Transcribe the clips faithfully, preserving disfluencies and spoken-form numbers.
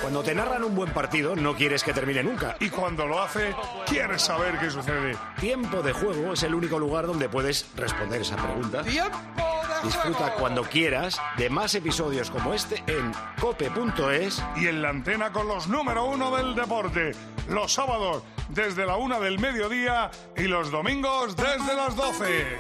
Cuando te narran un buen partido, no quieres que termine nunca. Y cuando lo hace, quieres saber qué sucede. Tiempo de Juego es el único lugar donde puedes responder esa pregunta. ¡Tiempo de Disfruta juego! cuando quieras de más episodios como este en cope punto es. Y en la antena con los número uno del deporte. Los sábados desde la una del mediodía y los domingos desde las doce.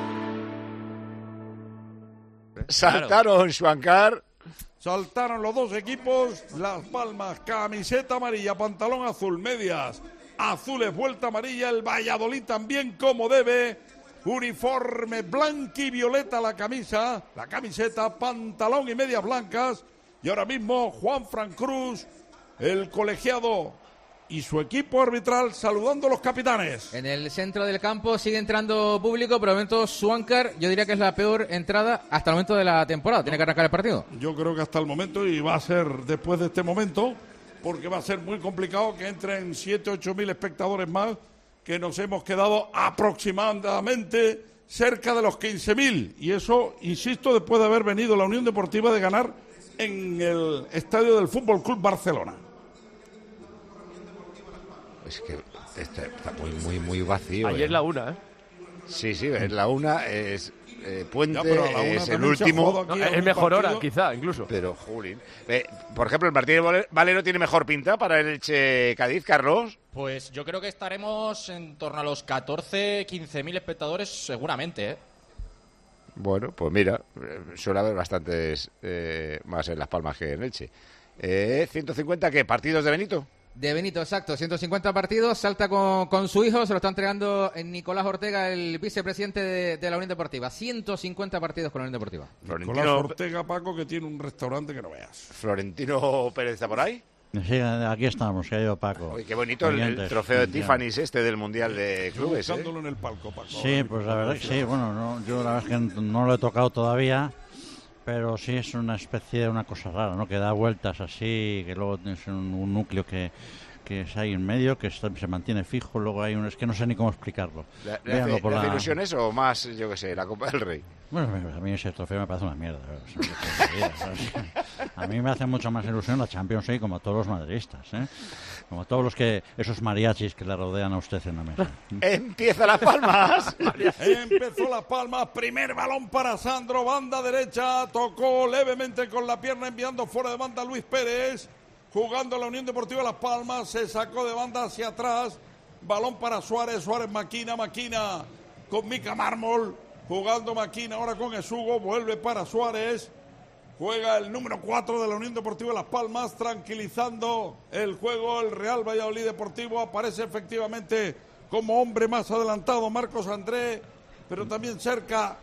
Saltaron, Schwankar. Saltaron los dos equipos, Las Palmas, camiseta amarilla, pantalón azul, medias azules, vuelta amarilla, el Valladolid también como debe, uniforme blanco y violeta la camisa, la camiseta, pantalón y medias blancas, y ahora mismo Juan Fran Cruz, el colegiado y su equipo arbitral saludando a los capitanes. En el centro del campo sigue entrando público, pero de momento Schwankar, yo diría que es la peor entrada hasta el momento de la temporada. Tiene que arrancar el partido. Yo creo que hasta el momento, y va a ser después de este momento, porque va a ser muy complicado que entren siete, ocho mil espectadores más, que nos hemos quedado aproximadamente cerca de los quince mil. Y eso, insisto, después de haber venido la Unión Deportiva de ganar en el estadio del Fútbol Club Barcelona. Es que está, está muy, muy, muy vacío. Ayer ¿eh? la una, ¿eh? Sí, sí, es la una, es eh, Puente, Ya, pero a la una es el también se ha jugado último. aquí No, algún es mejor partido. hora, quizá, incluso. Pero, Julín. Eh, por ejemplo, el partido de Valero tiene mejor pinta para el Elche Cádiz, Carlos. Pues yo creo que estaremos en torno a los catorce, quince mil espectadores seguramente, ¿eh? Bueno, pues mira, eh, suele haber bastantes eh, más en Las Palmas que en Elche. Eh, ¿ciento cincuenta qué? ¿Partidos de Benito? De Benito, exacto, ciento cincuenta partidos, salta con, con su hijo, se lo está entregando Nicolás Ortega, el vicepresidente de, de la Unión Deportiva. ciento cincuenta partidos con la Unión Deportiva. Nicolás Florentino, Ortega, Paco, que tiene un restaurante que no veas. Florentino Pérez está por ahí. Sí, aquí estamos, que ha ido Paco. Oye, qué bonito el, el Oyentes, trofeo de ya. Tiffany's este del Mundial de Clubes, ¿eh? Buscándolo en el palco, Paco. Sí, pues la verdad que sí, bueno, no, yo la verdad es que no lo he tocado todavía, pero sí es una especie de una cosa rara, ¿no? Que da vueltas así, que luego tienes un, un núcleo que, que es ahí en medio, que está- se mantiene fijo, luego hay un... es que no sé ni cómo explicarlo. ¿Le, le Véanlo hace, por le hace la- ilusión eso o más, yo qué sé, la Copa del Rey? Bueno, a mí ese trofeo me parece una mierda. o sea, qué tontería, ¿sabes? A mí me hace mucho más ilusión la Champions League, como a todos los madridistas, ¿eh? Como a todos los que esos mariachis que le rodean a usted en la mesa. ¡Empieza Las Palmas! Empezó Las Palmas, primer balón para Sandro, banda derecha, tocó levemente con la pierna enviando fuera de banda a Luis Pérez, jugando la Unión Deportiva Las Palmas, se sacó de banda hacia atrás, balón para Suárez, Suárez maquina, maquina con Mica Mármol, jugando maquina ahora con Esugo, vuelve para Suárez, juega el número cuatro de la Unión Deportiva Las Palmas, tranquilizando el juego, el Real Valladolid Deportivo, aparece efectivamente como hombre más adelantado Marcos André, pero también cerca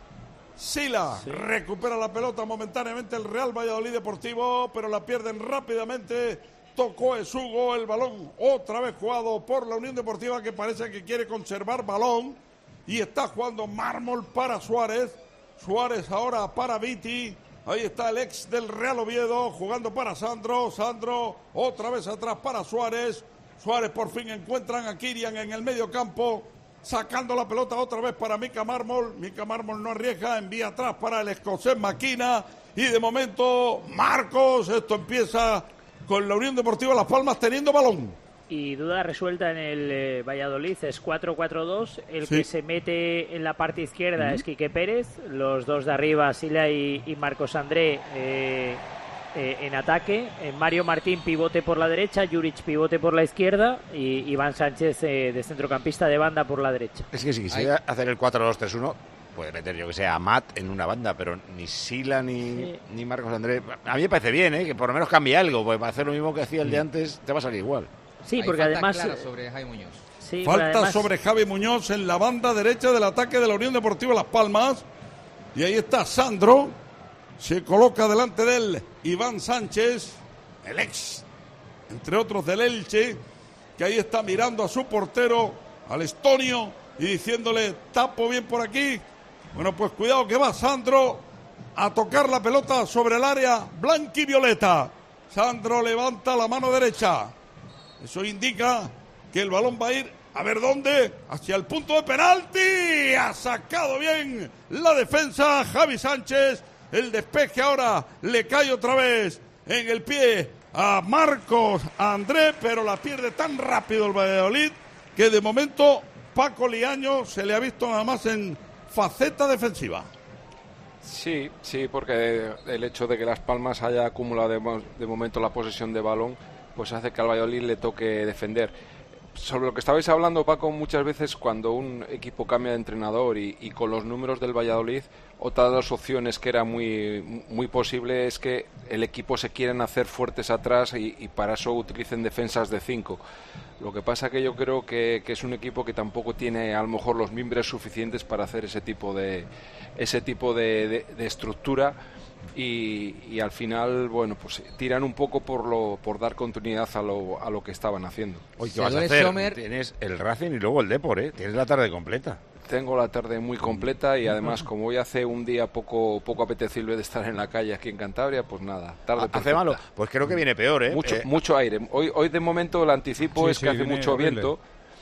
Sila, recupera la pelota momentáneamente el Real Valladolid Deportivo, pero la pierden rápidamente, tocó Esugo, el balón otra vez jugado por la Unión Deportiva que parece que quiere conservar balón y está jugando Mármol para Suárez, Suárez ahora para Viti, ahí está el ex del Real Oviedo jugando para Sandro, Sandro otra vez atrás para Suárez, Suárez por fin encuentran a Kirian en el medio campo, sacando la pelota otra vez para Mica Mármol, Mica Mármol no arriesga, envía atrás para el escocés Maquina y de momento Marcos, esto empieza con la Unión Deportiva Las Palmas teniendo balón. Y duda resuelta en el eh, Valladolid, es cuatro cuatro dos, el Sí. que se mete en la parte izquierda es Quique Pérez, los dos de arriba, Sila y, y Marcos André eh, eh, en ataque, eh, Mario Martín pivote por la derecha, Juric pivote por la izquierda y Iván Sánchez eh, de centrocampista de banda por la derecha. Es que si quisiera hacer el cuatro dos tres uno, puede meter yo que sé a Matt en una banda, pero ni Sila ni, Sí. ni Marcos Andrés. A mí me parece bien, ¿eh? Que por lo menos cambie algo, porque para hacer lo mismo que hacía el de antes te va a salir igual. Sí, Hay porque falta además... clara sobre Jaime Muñoz. sí, pero Falta además- sobre Javi Muñoz en la banda derecha del ataque de la Unión Deportiva Las Palmas. Y ahí está Sandro. Se coloca delante de él Iván Sánchez, el ex, entre otros del Elche, que ahí está mirando a su portero, al estonio, y diciéndole, tapo bien por aquí. Bueno, pues cuidado que va Sandro a tocar la pelota sobre el área blanca y violeta. Sandro levanta la mano derecha. Eso indica que el balón va a ir, a ver dónde, hacia el punto de penalti. Ha sacado bien la defensa Javi Sánchez. El despeje ahora le cae otra vez en el pie a Marcos André, pero la pierde tan rápido el Valladolid que de momento Paco Liaño se le ha visto nada más en faceta defensiva. Sí, sí, porque el hecho de que Las Palmas haya acumulado de, de momento la posesión de balón, pues hace que al Valladolid le toque defender. Sobre lo que estabais hablando, Paco, muchas veces cuando un equipo cambia de entrenador y, y con los números del Valladolid, otra de las opciones que era muy, muy posible es que el equipo se quieran hacer fuertes atrás y, y para eso utilicen defensas de cinco. Lo que pasa que yo creo que, que es un equipo que tampoco tiene a lo mejor los mimbres suficientes para hacer ese tipo de ese tipo de, de, de estructura y, y al final, bueno, pues tiran un poco por lo por dar continuidad a lo, a lo que estaban haciendo. Hoy ¿qué vas a hacer? Sommer... Tienes el Racing y luego el Depor, ¿eh? Tienes la tarde completa. Tengo la tarde muy completa y además como hoy hace un día poco poco apetecible de estar en la calle aquí en Cantabria, pues nada, tarde perfecta. ¿Hace malo? Pues creo que viene peor, ¿eh? Mucho, eh... mucho aire. Hoy hoy de momento el anticipo sí, es sí, que hace mucho horrible. viento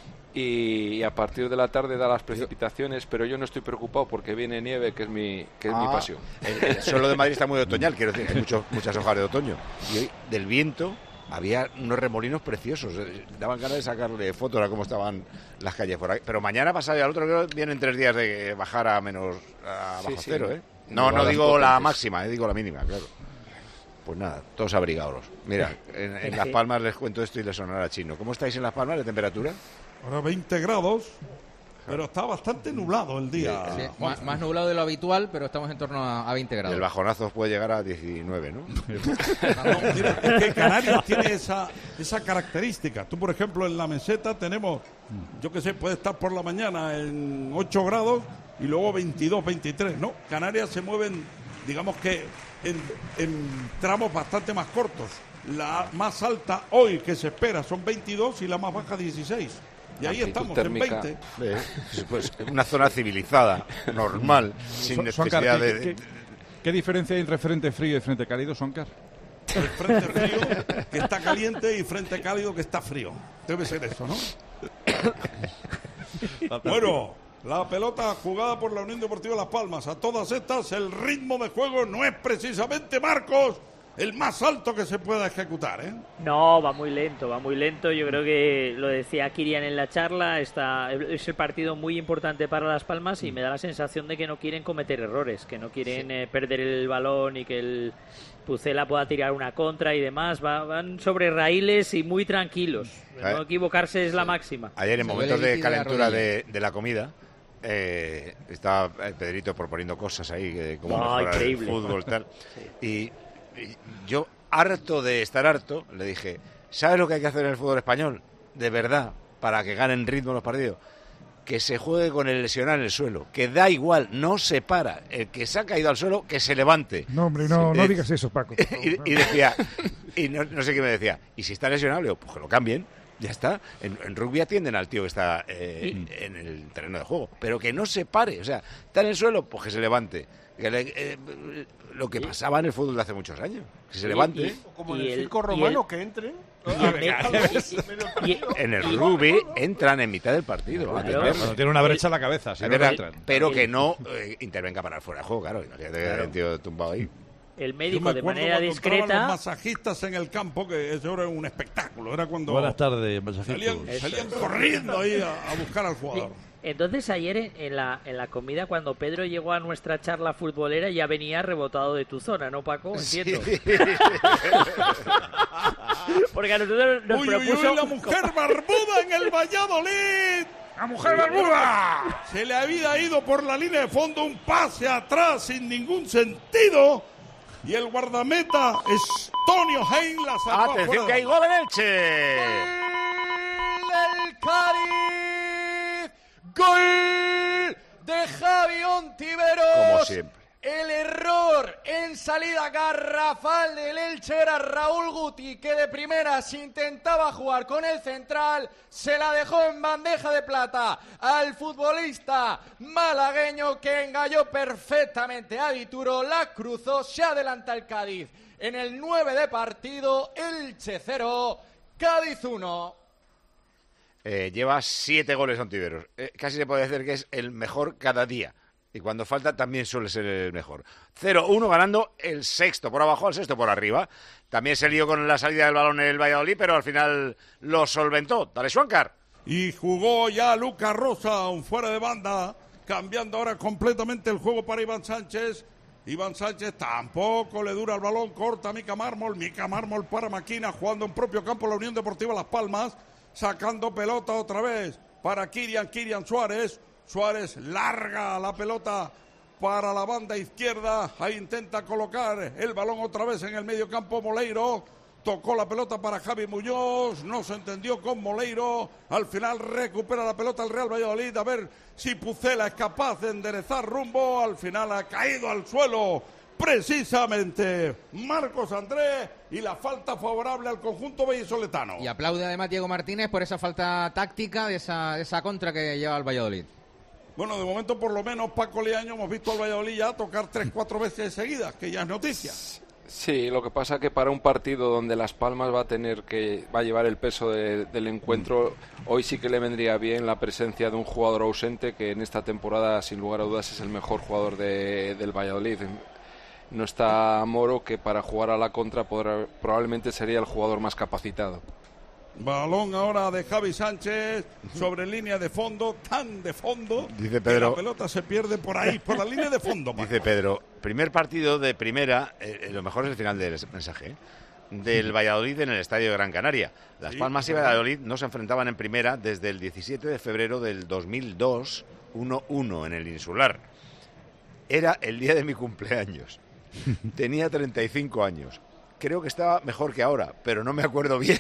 y, y a partir de la tarde da las precipitaciones, pero yo no estoy preocupado porque viene nieve, que es mi que es ah, mi pasión. El, el suelo de Madrid está muy otoñal, quiero decir, hay mucho, muchas hojas de otoño. Y hoy, del viento, había unos remolinos preciosos. Daban ganas de sacarle fotos a cómo estaban las calles por ahí. Pero mañana pasado y al otro creo que vienen tres días de bajar a menos a bajo sí, cero, sí. ¿eh? No, no digo la máxima, eh, digo la mínima, claro. Pues nada, todos abrigados. Mira, en, en Las Palmas les cuento esto y les sonará chino. ¿Cómo estáis en Las Palmas de temperatura? Ahora veinte grados, pero está bastante nublado el día. Sí, más, más nublado de lo habitual, pero estamos en torno a, a veinte grados. El bajonazo puede llegar a diecinueve, ¿no? No, mira, es que Canarias tiene esa, esa característica. Tú, por ejemplo, en la meseta tenemos, yo qué sé, puede estar por la mañana en ocho grados y luego veintidós, veintitrés, ¿no? Canarias se mueven, digamos que en, en tramos bastante más cortos. La más alta hoy que se espera son veintidós y la más baja dieciséis. Y ahí estamos, térmica. En veinte. Eh, pues una zona civilizada, normal, sin Son, necesidad Soncar, de... ¿qué, qué, ¿Qué diferencia hay entre frente frío y frente cálido, Soncar? El frente frío que está caliente y frente cálido que está frío. Debe ser eso, ¿no? Bueno, la pelota jugada por la Unión Deportiva Las Palmas. A todas estas, el ritmo de juego no es precisamente, Marcos, el más alto que se pueda ejecutar, ¿eh? No, va muy lento, va muy lento. Yo creo que lo decía Kirian en la charla, está, es el partido muy importante para Las Palmas y me da la sensación de que no quieren cometer errores, que no quieren sí. eh, perder el balón y que el Pucela pueda tirar una contra y demás. Va, van sobre raíles y muy tranquilos. No equivocarse es la máxima. Ayer en momentos de calentura de, de la comida, eh, estaba el Pedrito proponiendo cosas ahí, de cómo no, mejorar increíble. el fútbol tal. Sí. Y yo, harto de estar harto, le dije, ¿sabes lo que hay que hacer en el fútbol español? De verdad, para que ganen ritmo los partidos. Que se juegue con el lesionado en el suelo. Que da igual, no se para. El que se ha caído al suelo, que se levante. No, hombre, no, sí, no eh, digas eso, Paco. Y, y decía, y no, no sé qué me decía, ¿y si está lesionado? Le digo, pues que lo cambien. Ya está. En, en rugby atienden al tío que está eh, ¿Y? en el terreno de juego. Pero que no se pare. O sea, está en el suelo, pues que se levante. Que le, eh, lo que pasaba en el fútbol de hace muchos años. Que se levante. Y, como en el circo romano, el, que entre. En el rugby entran en mitad del partido. Claro. Cuando tiene una brecha en la cabeza. Si no verdad, pero que no eh, intervenga para el fuera de juego, claro. Imagínate claro. el tío tumbado ahí. El médico de manera discreta. Los masajistas en el campo, que eso era un espectáculo. Era cuando. Buenas tardes, masajistas. Salían, salían corriendo ahí a, a buscar al jugador. Entonces ayer en la en la comida, cuando Pedro llegó a nuestra charla futbolera, ya venía rebotado de tu zona, ¿no, Paco? Entiendo. Sí. Porque a nosotros nos uy, propuso... Uy, uy, la mujer barbuda en el Valladolid. ¡La mujer barbuda! Se le había ido por la línea de fondo un pase atrás sin ningún sentido. Y el guardameta es Tonio Hein, la sacó. ¡Atención que hay gol en Elche! ¡Gol del Cádiz! ¡Gol de Javi Ontiveros! Como siempre. El error en salida garrafal del Elche era Raúl Guti, que de primeras intentaba jugar con el central, se la dejó en bandeja de plata al futbolista malagueño, que engalló perfectamente a Dituro, la cruzó, se adelanta el Cádiz. En el nueve de partido, Elche cero, Cádiz uno. Eh, lleva siete goles Ontiveros. Eh, casi se puede decir que es el mejor cada día. Y cuando falta también suele ser el mejor. cero uno ganando el sexto por abajo, al sexto por arriba. También se lió con la salida del balón el Valladolid, pero al final lo solventó. Dale, Schwankar. Y jugó ya Lucas Rosa, un fuera de banda, cambiando ahora completamente el juego para Iván Sánchez. Iván Sánchez tampoco le dura el balón, corta Mica Mármol, Mica Mármol para Maquina, jugando en propio campo la Unión Deportiva Las Palmas, sacando pelota otra vez para Kirian, Kirian Suárez. Suárez larga la pelota para la banda izquierda, ahí intenta colocar el balón otra vez en el medio campo Moleiro. Tocó la pelota para Javi Muñoz, no se entendió con Moleiro, al final recupera la pelota el Real Valladolid, a ver si Pucela es capaz de enderezar rumbo, al final ha caído al suelo precisamente Marcos André y la falta favorable al conjunto vallisoletano. Y aplaude además Diego Martínez por esa falta táctica de esa, esa contra que lleva el Valladolid. Bueno, de momento por lo menos Paco Leaño hemos visto al Valladolid ya tocar tres, cuatro veces seguidas, que ya es noticia. Sí, lo que pasa que para un partido donde Las Palmas va a tener que va a llevar el peso de, del encuentro, hoy sí que le vendría bien la presencia de un jugador ausente que en esta temporada sin lugar a dudas es el mejor jugador de, del Valladolid. No está Moro, que para jugar a la contra podrá, probablemente sería el jugador más capacitado. Balón ahora de Javi Sánchez sobre línea de fondo, tan de fondo, dice Pedro, que la pelota se pierde por ahí, por la línea de fondo. Dice Pedro, primer partido de primera, eh, lo mejor es el final del mensaje, ¿eh? del Valladolid en el Estadio de Gran Canaria. Las sí, Palmas y Valladolid no se enfrentaban en primera desde el diecisiete de febrero del dos mil dos, uno uno en el Insular. Era el día de mi cumpleaños. Tenía treinta y cinco años. Creo que estaba mejor que ahora, pero no me acuerdo bien.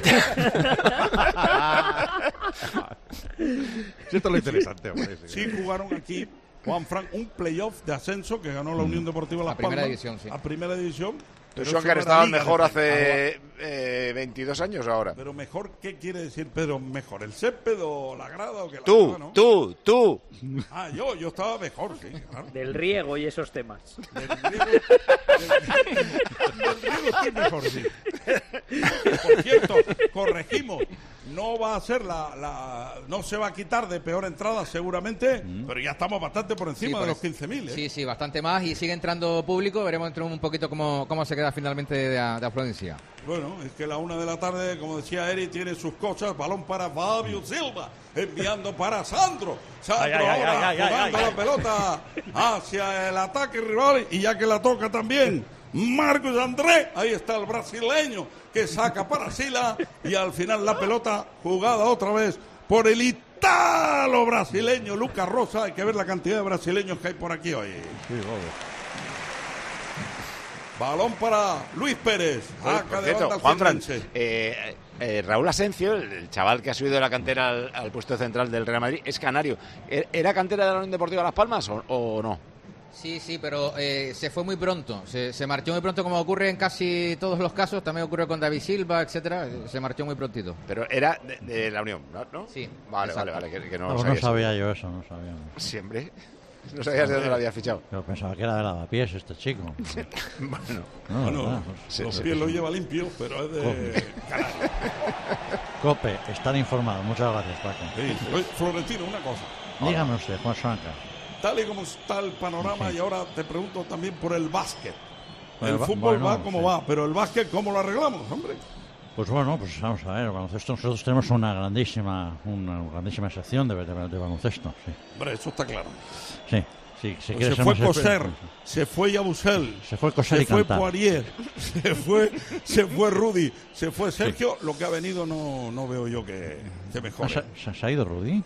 Esto es lo interesante. Sí, jugaron aquí, Juan Frank, un playoff de ascenso que ganó la Unión Deportiva Las Palmas. A primera división, sí. A primera división. Schwankar estaba mejor hace eh, veintidós años ahora. Pero mejor, ¿qué quiere decir Pedro? ¿Mejor el césped o la grada o que la Tú, grada, ¿no? tú, tú. Ah, yo, yo estaba mejor, sí. Claro. Del riego y esos temas. Del riego, del, del riego estoy mejor, sí. Por cierto, corregimos. No va a ser la, la... No se va a quitar de peor entrada seguramente, mm. pero ya estamos bastante por encima sí, por de los quince mil. ¿eh? Sí, sí, bastante más y sigue entrando público. Veremos dentro un poquito cómo, cómo se queda finalmente de, de afluencia. Bueno, es que la una de la tarde, como decía Eri, tiene sus cosas. Balón para Fabio Silva, enviando para Sandro. Sandro ay, ay, ahora ay, ay, jugando ay, ay, la pelota hacia el ataque rival y ya que la toca también Marcos André, ahí está el brasileño que saca para Sila y al final la pelota jugada otra vez por el italo brasileño Lucas Rosa. Hay que ver la cantidad de brasileños que hay por aquí hoy. Sí, balón para Luis Pérez. Por cierto, Juan Fran, eh, eh, Raúl Asencio, el, el chaval que ha subido de la cantera al, al puesto central del Real Madrid, es canario. ¿Era cantera de la Unión Deportiva Las Palmas o, o no? Sí, sí, pero eh, se fue muy pronto, se, se marchó muy pronto, como ocurre en casi todos los casos, también ocurrió con David Silva, etcétera, se marchó muy prontito. Pero era de, de la Unión, ¿no? Sí. Vale, exacto. vale, vale, que, que no, no, no sabía yo eso, no sabía. Siempre. No sabías de dónde lo había fichado. Yo pensaba que era de Lavapiés este chico. Bueno, no, bueno no, los, los pies los lleva limpios, pero es de Canarias. Cope, están informados. Muchas gracias, Paco. Sí, Florentino, una cosa. Dígame usted, Juan Schwankar. Tal y como está el panorama, sí. Y ahora te pregunto también por el básquet. El bueno, fútbol bueno, va como sí. va, pero el básquet, ¿cómo lo arreglamos, hombre? Pues bueno, pues vamos a ver, el baloncesto, nosotros tenemos una grandísima una grandísima sección de, de, de baloncesto, sí. Hombre, eso está claro. Sí, sí, si pues se fue Coser, se fue Yabusel, se fue Coser se y fue cantar. Poirier, se fue, se fue Rudy, se fue Sergio, sí. Lo que ha venido no, no veo yo que, que mejore. ¿Se, ¿Se ha ido Rudy?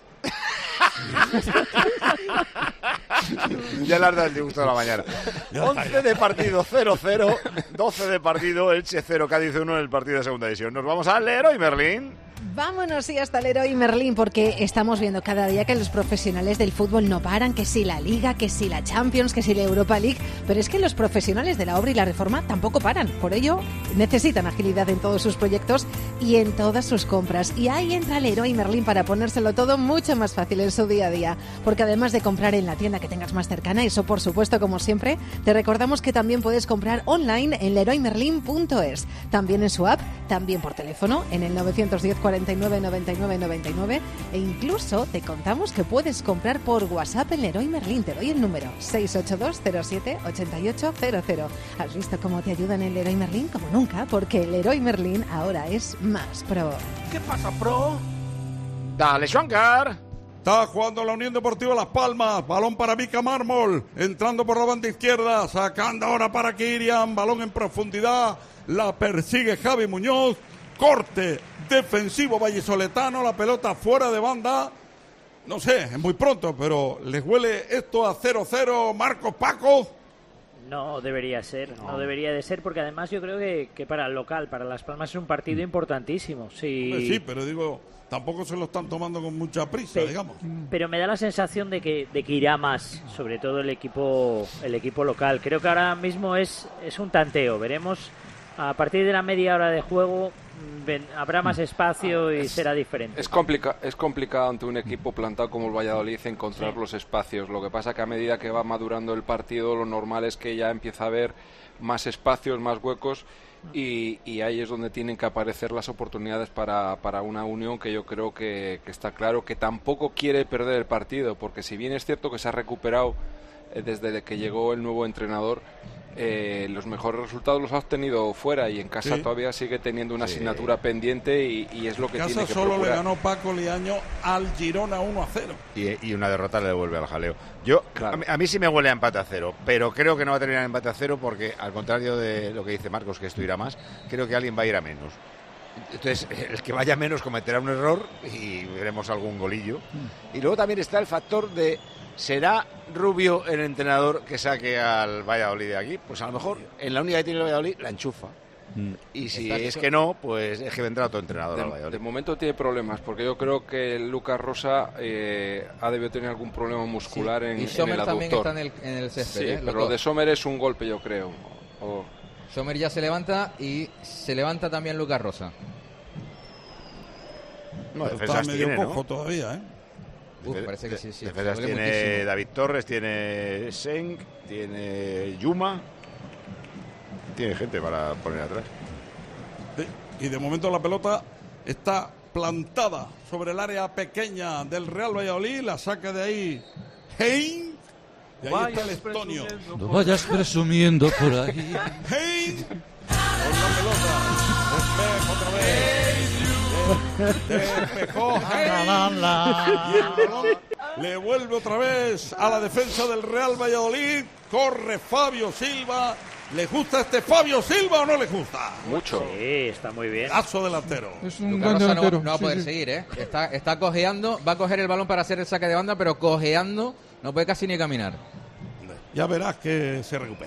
Ya las da el disgusto de la mañana. once de partido, cero cero. doce de partido, Elche cero, Cádiz uno en el partido de segunda división. Nos vamos al Leroy Merlín. Vámonos sí hasta el Leroy Merlín, porque estamos viendo cada día que los profesionales del fútbol no paran, que si la Liga, que si la Champions, que si la Europa League, pero es que los profesionales de la obra y la reforma tampoco paran. Por ello, necesitan agilidad en todos sus proyectos y en todas sus compras. Y ahí entra el Leroy Merlín para ponérselo todo mucho más fácil en su día a día. Porque además de comprar en la tienda que tengas más cercana, eso por supuesto como siempre, te recordamos que también puedes comprar online en leroy merlin punto es. También en su app, también por teléfono en el novecientos diez, cuarenta y nueve, noventa y nueve, noventa y nueve, e incluso te contamos que puedes comprar por WhatsApp el Leroy Merlin. Te doy el número seis ocho dos cero siete ocho ocho cero cero. ¿Has visto cómo te ayudan el Leroy Merlin? Como nunca, porque el Leroy Merlin ahora es más pro. ¿Qué pasa, pro? Dale, Schwankar. Está jugando la Unión Deportiva Las Palmas. Balón para Mica Mármol. Entrando por la banda izquierda. Sacando ahora para Kirian. Balón en profundidad. La persigue Javi Muñoz. Corte defensivo vallisoletano. La pelota fuera de banda. No sé, es muy pronto, pero ¿les huele esto a cero cero, Marcos, Paco? No debería ser, no, no debería de ser, porque además yo creo que, que para el local, para Las Palmas es un partido importantísimo. Sí, sí, pero digo, tampoco se lo están tomando con mucha prisa, Pe digamos. Pero me da la sensación de que, de que irá más, sobre todo el equipo, el equipo local. Creo que ahora mismo es, es un tanteo, veremos a partir de la media hora de juego. Ven, habrá más espacio y es, será diferente. Es, complica es complicado ante un equipo plantado como el Valladolid encontrar sí. los espacios. Lo que pasa que a medida que va madurando el partido, lo normal es que ya empieza a haber más espacios, más huecos, y, y ahí es donde tienen que aparecer las oportunidades para, para una Unión que yo creo que, que está claro que tampoco quiere perder el partido, porque si bien es cierto que se ha recuperado eh, desde que llegó el nuevo entrenador, Eh, los mejores resultados los ha obtenido fuera, y en casa sí. todavía sigue teniendo una sí. asignatura pendiente, y, y es lo que tiene que casa solo procurar. Le ganó Paco Liaño al Girona uno a cero. Y, y una derrota le devuelve al jaleo. Yo claro. a, mí, a mí sí me huele a empate a cero, pero creo que no va a terminar empate a cero, porque al contrario de lo que dice Marcos, que esto irá más, creo que alguien va a ir a menos. Entonces, el que vaya a menos cometerá un error y veremos algún golillo. Mm. Y luego también está el factor de: ¿será Rubio el entrenador que saque al Valladolid de aquí? Pues a lo mejor en la única que tiene el Valladolid la enchufa. Mm. Y si está es que no, pues es que vendrá otro entrenador de, al Valladolid. De momento tiene problemas, porque yo creo que Lucas Rosa eh, ha debido tener algún problema muscular sí. en, y Sommer en el también aductor. está en el, en el césped. Sí, ¿eh? pero lo de Sommer es un golpe, yo creo. O... Sommer ya se levanta, y se levanta también Lucas Rosa. No, está medio tiene, cojo ¿no? todavía, ¿eh? Uf, parece que sí, sí. Defensas tiene muchísimo. David Torres, tiene Senk, tiene Yuma, tiene gente para poner atrás. Y de momento la pelota está plantada sobre el área pequeña del Real Valladolid, la saca de ahí Hein, y ahí vayas está el estonio. No vayas presumiendo por ahí. Hein, con la pelota, despeja otra vez. Despejó Hein, y el balón le vuelve otra vez a la defensa del Real Valladolid. Corre Fabio Silva. ¿Le gusta este Fabio Silva o no le gusta? Mucho. Sí, está muy bien. Caso delantero. Es un gran delantero. No, no va a poder sí, seguir, ¿eh? Está, está cojeando, va a coger el balón para hacer el saque de banda, pero cojeando no puede casi ni caminar. Ya verás que se recupera.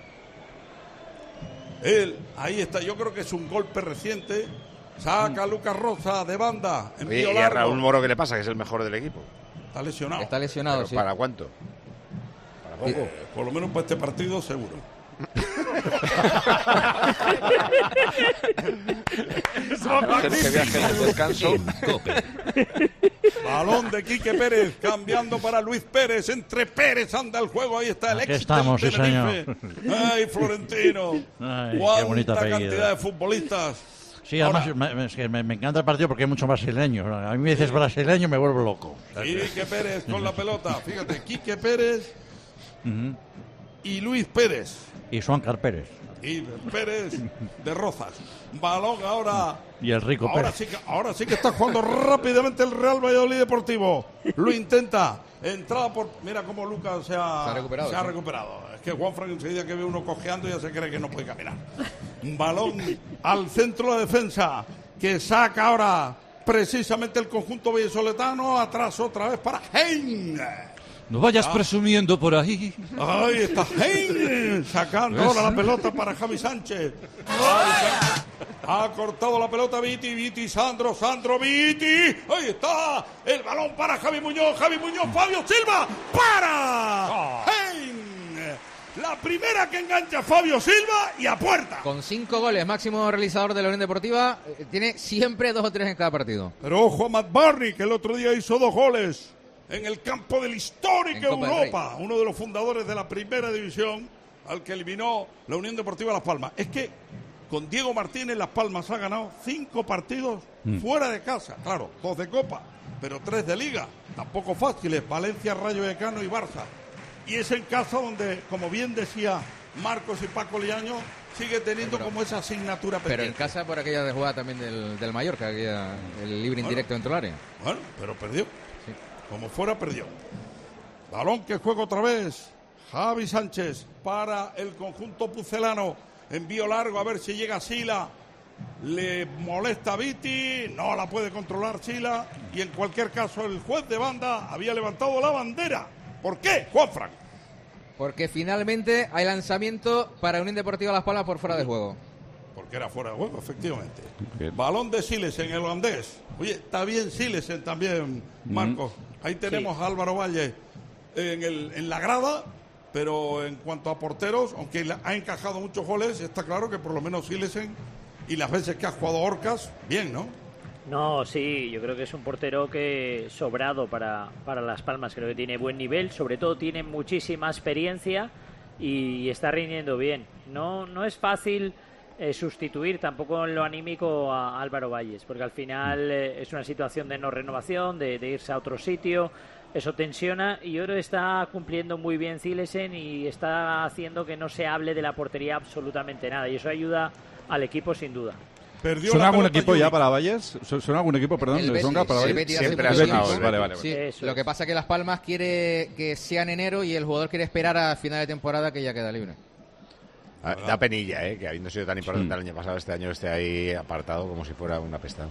Él, ahí está, yo creo que es un golpe reciente. Saca a Lucas Rosa de banda. Oye, y a Raúl Moro, ¿qué le pasa? Que es el mejor del equipo. Está lesionado. Está lesionado, ¿Pero sí. ¿Para cuánto? ¿Para poco? Eh, por lo menos para este partido, seguro. que viaje en el descanso. Balón de Quique Pérez, cambiando para Luis Pérez. Entre Pérez anda el juego. Ahí está el Aquí ex estamos, del sí, señor. Ay, Florentino. Ay, cuánta qué bonita cantidad de futbolistas. Sí, además me, es que me, me encanta el partido porque hay muchos brasileños. A mí me dices brasileño, me vuelvo loco. Quique Pérez con la pelota. Fíjate, Quique Pérez uh-huh. y Luis Pérez. Y Schwankar Pérez. Y Pérez de Rozas. Balón ahora. Y el rico ahora Pérez. Sí que, ahora sí que está jugando rápidamente el Real Valladolid Deportivo. Lo intenta. Entrada por. Mira cómo Lucas se ha, se ha recuperado. Se ha recuperado. Es que Juanfran enseguida que ve uno cojeando ya se cree que no puede caminar. Balón al centro de la defensa. Que saca ahora precisamente el conjunto vallisoletano. Atrás otra vez para Hein. No vayas ah. presumiendo por ahí. Ahí está Hein sacando ahora la pelota para Javi Sánchez. Ay, ha cortado la pelota Viti, Viti, Sandro, Sandro, Viti. Ahí está el balón para Javi Muñoz, Javi Muñoz, Fabio Silva. ¡Para! Oh. Hein. La primera que engancha Fabio Silva y a puerta. Con cinco goles, máximo realizador de la Unión Deportiva, eh, tiene siempre dos o tres en cada partido. Pero ojo a Matt Barry, que el otro día hizo dos goles en el campo del histórico Europa, uno de los fundadores de la primera división, al que eliminó la Unión Deportiva Las Palmas. Es que con Diego Martínez, Las Palmas ha ganado cinco partidos Mm. fuera de casa. Claro, dos de Copa, pero tres de Liga. Tampoco fáciles. Valencia, Rayo Vallecano y Barça. Y es en casa donde, como bien decía Marcos y Paco Liaño, sigue teniendo Pero- como esa asignatura Pero en pendiente. casa por aquella de jugada también del, del Mallorca, aquella- el libre indirecto dentro del área. Bueno, pero perdió. Como fuera, perdió. Balón que juega otra vez. Javi Sánchez para el conjunto pucelano. Envío largo a ver si llega Sila. Le molesta a Viti. No la puede controlar Sila. Y en cualquier caso, el juez de banda había levantado la bandera. ¿Por qué, Juanfran? Porque finalmente hay lanzamiento para Unión Deportiva Las Palmas por fuera de juego. Porque era fuera de juego, efectivamente. Balón de Silesen, el holandés. Oye, está bien Silesen también, Marcos. Ahí tenemos a Álvaro Valle en, el, en la grada, pero en cuanto a porteros, aunque le ha encajado muchos goles, está claro que por lo menos Silesen y las veces que ha jugado Orcas, bien, ¿no? No, sí, yo creo que es un portero que sobrado para, para Las Palmas. Creo que tiene buen nivel, sobre todo tiene muchísima experiencia y está rindiendo bien. No, no es fácil eh, sustituir tampoco en lo anímico a Álvaro Valles, porque al final eh, es una situación de no renovación, de, de irse a otro sitio. Eso tensiona y yo creo que está cumpliendo muy bien Silesen y está haciendo que no se hable de la portería absolutamente nada. Y eso ayuda al equipo sin duda. Perdió ¿Suena la algún pelota equipo Yuri. ya para Valles? ¿Su- ¿Suena algún equipo, perdón, El de Betis, Songa para el Valles? Betis hace Siempre ha mucho sonado, tiempo. vale, vale. Sí, Eso lo es. que pasa es que Las Palmas quiere que sea en enero y el jugador quiere esperar a final de temporada que ya queda libre. Ah, Da penilla, ¿eh? Que habiendo sido tan importante Mm. el año pasado, este año esté ahí apartado como si fuera una pestaña.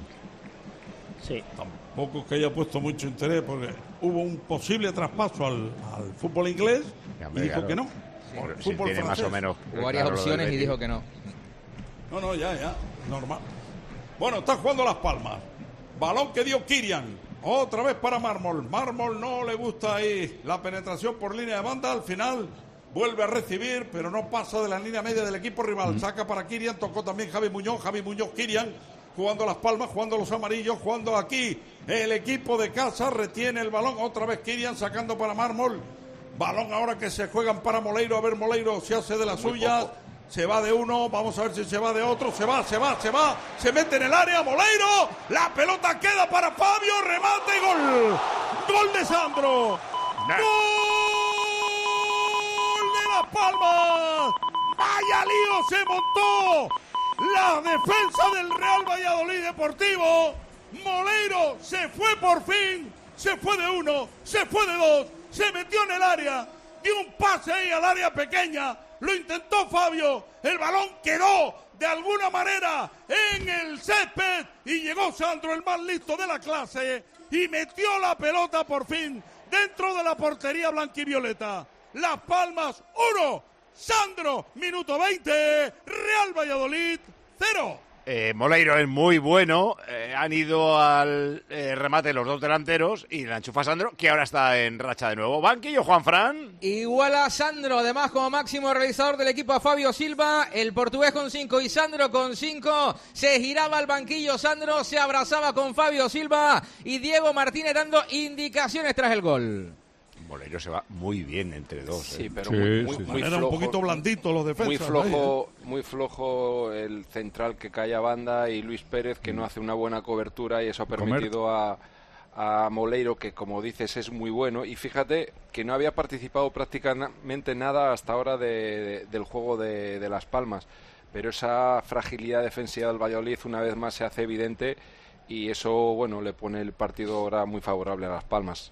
Sí. Tampoco es que haya puesto mucho interés, porque hubo un posible traspaso al, al fútbol inglés Ya, y hombre, dijo claro. que no. Por- Al si fútbol tiene más francés. o menos Hubo varias claro lo del opciones y Betis. dijo que no. No, no, ya, ya, normal. Bueno, está jugando Las Palmas. Balón que dio Kirian. Otra vez para Mármol. Mármol no le gusta ahí la penetración por línea de banda. Al final vuelve a recibir, pero no pasa de la línea media del equipo rival. Saca para Kirian. Tocó también Javi Muñoz. Javi Muñoz, Kirian. Jugando Las Palmas, jugando los amarillos, jugando aquí. El equipo de casa retiene el balón. Otra vez Kirian sacando para Mármol. Balón ahora que se juegan para Moleiro. A ver, Moleiro se hace de las suyas. Se va de uno, vamos a ver si se va de otro. Se va, se va, se va. Se mete en el área, Moleiro. La pelota queda para Fabio. Remate y gol. Gol de Sandro. Gol de Las Palmas. Vaya lío se montó la defensa del Real Valladolid Deportivo. Moleiro se fue por fin. Se fue de uno, se fue de dos. Se metió en el área. Dio un pase ahí al área pequeña. Lo intentó Fabio. El balón quedó de alguna manera en el césped. Y llegó Sandro, el más listo de la clase. Y metió la pelota por fin dentro de la portería blanquivioleta. Las Palmas uno. Sandro, minuto veinte. Real Valladolid cero. Eh, Moleiro es muy bueno. eh, han ido al eh, remate los dos delanteros y la enchufa Sandro, que ahora está en racha de nuevo. Banquillo, Juanfran. Igual a Sandro, además como máximo realizador del equipo a Fabio Silva, el portugués con cinco y Sandro con cinco. Se giraba al banquillo Sandro, se abrazaba con Fabio Silva y Diego Martínez dando indicaciones tras el gol. Moleiro se va muy bien entre dos. Sí, eh. pero Sí, muy, muy, sí, sí. muy Era flojo. un poquito blandito los defensas. Muy ahí, flojo, muy flojo el central que cae a banda y Luis Pérez que no hace una buena cobertura y eso ha permitido a, a Moleiro, que como dices es muy bueno, y fíjate que no había participado prácticamente nada hasta ahora de, de- del juego de, de Las Palmas, pero esa fragilidad defensiva del Valladolid una vez más se hace evidente y eso, bueno, le pone el partido ahora muy favorable a Las Palmas.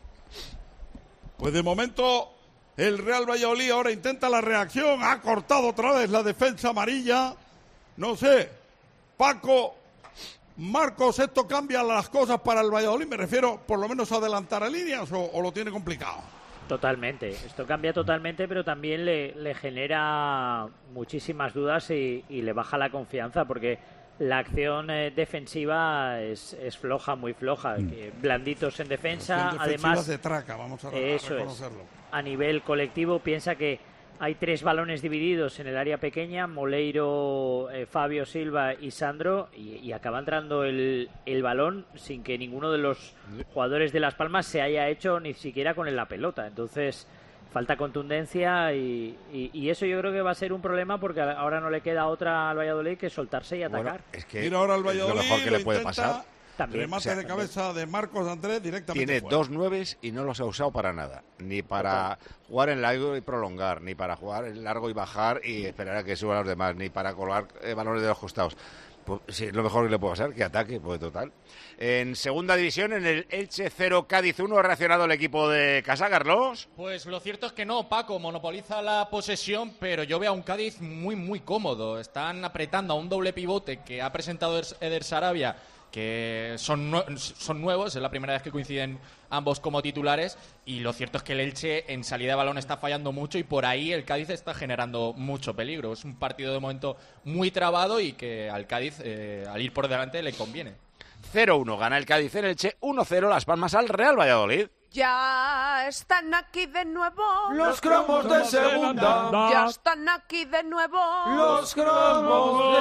Pues de momento el Real Valladolid ahora intenta la reacción, ha cortado otra vez la defensa amarilla. No sé, Paco, Marcos, ¿esto cambia las cosas para el Valladolid? Me refiero por lo menos a adelantar a líneas o, o lo tiene complicado. Totalmente, esto cambia totalmente, pero también le, le genera muchísimas dudas y, y le baja la confianza porque la acción eh, defensiva es, es floja, muy floja. Que blanditos en defensa, Acción defensiva además de traca, vamos a, a eso es. reconocerlo. A nivel colectivo piensa que hay tres balones divididos en el área pequeña, Moleiro, eh, Fabio Silva y Sandro, y, y acaba entrando el, el balón sin que ninguno de los jugadores de Las Palmas se haya hecho ni siquiera con la pelota. Entonces falta contundencia y, y, y eso yo creo que va a ser un problema porque ahora no le queda otra al Valladolid que soltarse y atacar. Bueno, es que Mira ahora al Valladolid, lo mejor que le puede intenta, pasar. También. Remate O sea, de cabeza de Marcos Andrés directamente Tiene fuera. dos nueves y no los ha usado para nada. Ni para jugar en largo y prolongar, ni para jugar en largo y bajar y esperar a que suban los demás, ni para colgar eh, balones de los costados. Pues sí, lo mejor que le puede pasar, que ataque, pues total. En segunda división, en el Elche cero Cádiz uno, ha reaccionado el equipo de casa, Carlos. Pues lo cierto es que no, Paco, monopoliza la posesión, pero yo veo a un Cádiz muy, muy cómodo. Están apretando a un doble pivote que ha presentado Eder Sarabia, que son, nue- son nuevos, es la primera vez que coinciden ambos como titulares, y lo cierto es que el Elche en salida de balón está fallando mucho y por ahí el Cádiz está generando mucho peligro. Es un partido de momento muy trabado y que al Cádiz, eh, al ir por delante, le conviene. cero uno, gana el Cádiz en Elche, uno cero Las Palmas al Real Valladolid. Ya están aquí de nuevo Los cromos de segunda. Ya están aquí de nuevo Los cromos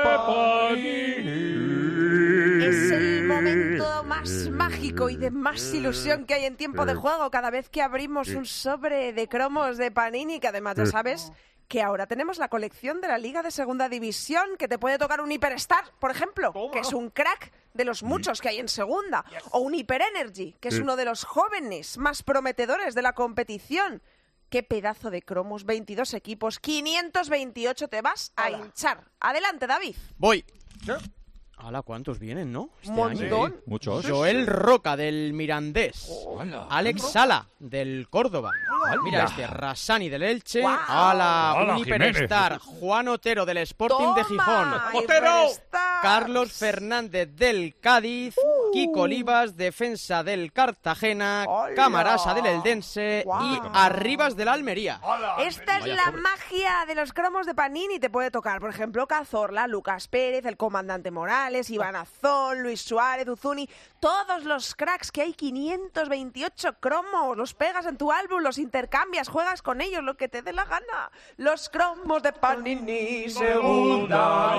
de Panini. Es el momento más mágico y de más ilusión que hay en tiempo de juego cada vez que abrimos un sobre de cromos de Panini, que además ya sabes que ahora tenemos la colección de la Liga de Segunda División, que te puede tocar un Hiperstar, por ejemplo, que es un crack de los muchos que hay en Segunda, o un Hyper Energy, que es uno de los jóvenes más prometedores de la competición. ¡Qué pedazo de cromos! veintidós equipos, quinientos veintiocho, te vas a hinchar. Adelante, David. Voy. Hala, ¿cuántos vienen, no? Este Montón. año. Muchos. Joel Roca, del Mirandés. Hola. Alex Sala, del Córdoba. Mira Hola. este, Rasani, del Elche. Guau. Hala, Hola, un hiperstar. Juan Otero, del Sporting de Gijón. Toma, ¡Otero! Hiperstar. Carlos Fernández, del Cádiz. Kiko Olivas, defensa del Cartagena. Hola. Camarasa, del Eldense. Guau. Y Arribas, del Almería. Esta es Vaya la sobre. magia de los cromos de Panini. Te puede tocar, por ejemplo, Cazorla, Lucas Pérez, el comandante Morales, Iván Azón, Luis Suárez, Uzuni. Todos los cracks que hay, quinientos veintiocho cromos. Los pegas en tu álbum, los intercambias, juegas con ellos, lo que te dé la gana. Los cromos de Panini, segunda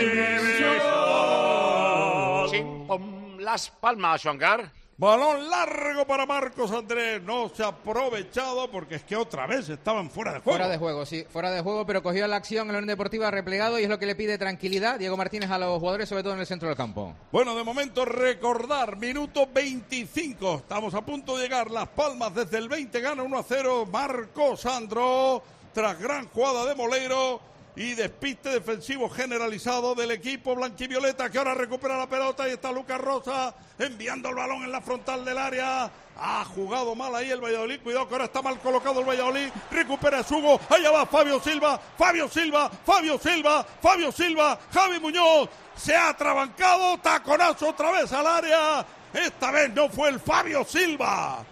división. Chim, pom, Las Palmas, Juancar. Balón largo para Marcos Andrés. No se ha aprovechado porque es que otra vez estaban fuera de juego. Fuera de juego, sí, fuera de juego, pero cogió la acción en la Unión Deportiva replegado y es lo que le pide tranquilidad Diego Martínez a los jugadores, sobre todo en el centro del campo. Bueno, de momento recordar, minuto veinticinco, estamos a punto de llegar. Las Palmas desde el veinte gana uno a cero. Marcos Sandro, tras gran jugada de Moleiro y despiste defensivo generalizado del equipo blanquivioleta, que ahora recupera la pelota y está Lucas Rosa enviando el balón en la frontal del área. Ha jugado mal ahí el Valladolid, cuidado que ahora está mal colocado el Valladolid, recupera Sugo, allá va Fabio Silva, Fabio Silva, Fabio Silva, Fabio Silva, Javi Muñoz, se ha atrabancado, taconazo otra vez al área, esta vez no fue el Fabio Silva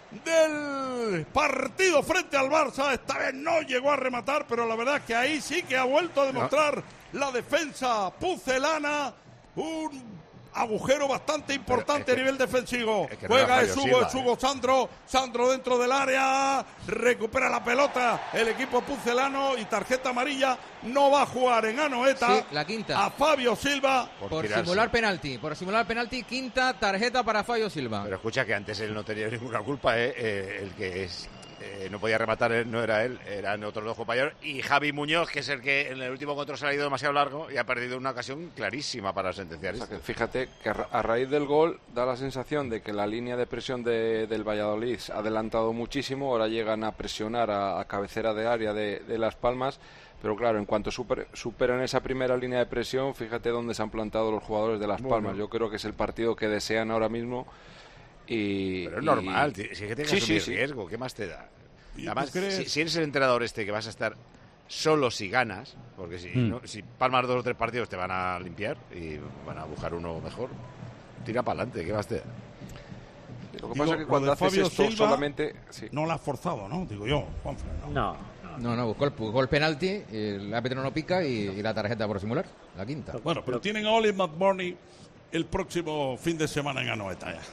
del partido frente al Barça, esta vez no llegó a rematar, pero la verdad es que ahí sí que ha vuelto a demostrar la defensa pucelana, un agujero bastante importante a nivel defensivo. es que no Juega era el Fabio Sugo, Silva, el Sugo Sandro, Sandro dentro del área, recupera la pelota el equipo pucelano y tarjeta amarilla, no va a jugar en Anoeta. Sí, la quinta. A Fabio Silva. Por Por tirarse. simular penalti, por simular penalti, quinta tarjeta para Fabio Silva. Pero escucha que antes él no tenía ninguna culpa, ¿eh? Eh, el que es, eh, no podía rematar él, no era él, eran otros dos compañeros. Y Javi Muñoz, que es el que en el último control se ha ido demasiado largo y ha perdido una ocasión clarísima para sentenciar O sea, esto. que fíjate que a ra- a raíz del gol da la sensación de que la línea de presión de- del Valladolid ha adelantado muchísimo, ahora llegan a presionar a, a cabecera de área de, de Las Palmas, pero claro, en cuanto super- superan esa primera línea de presión, fíjate dónde se han plantado los jugadores de Las Bueno. Palmas. Yo creo que es el partido que desean ahora mismo y... Pero es y- normal, ti- si es que tienes Sí, que asumir sí, sí. riesgo, ¿qué más te da? ¿Y Además, tú crees? si, si eres el entrenador este que vas a estar solo si ganas, porque si, Mm. no- si palmas dos o tres partidos te van a limpiar y van a buscar uno mejor, tira para adelante, ¿qué más te da? Lo que Digo, pasa es que lo cuando de haces Fabio esto Silva solamente... sí. no la ha forzado, ¿no? Digo yo, Juanfran, ¿no? No. No, no, buscó el, buscó el penalti, el árbitro no pica y, y la tarjeta por simular, la quinta. Bueno, pero tienen a Oli McBurney el próximo fin de semana en Anoeta ya.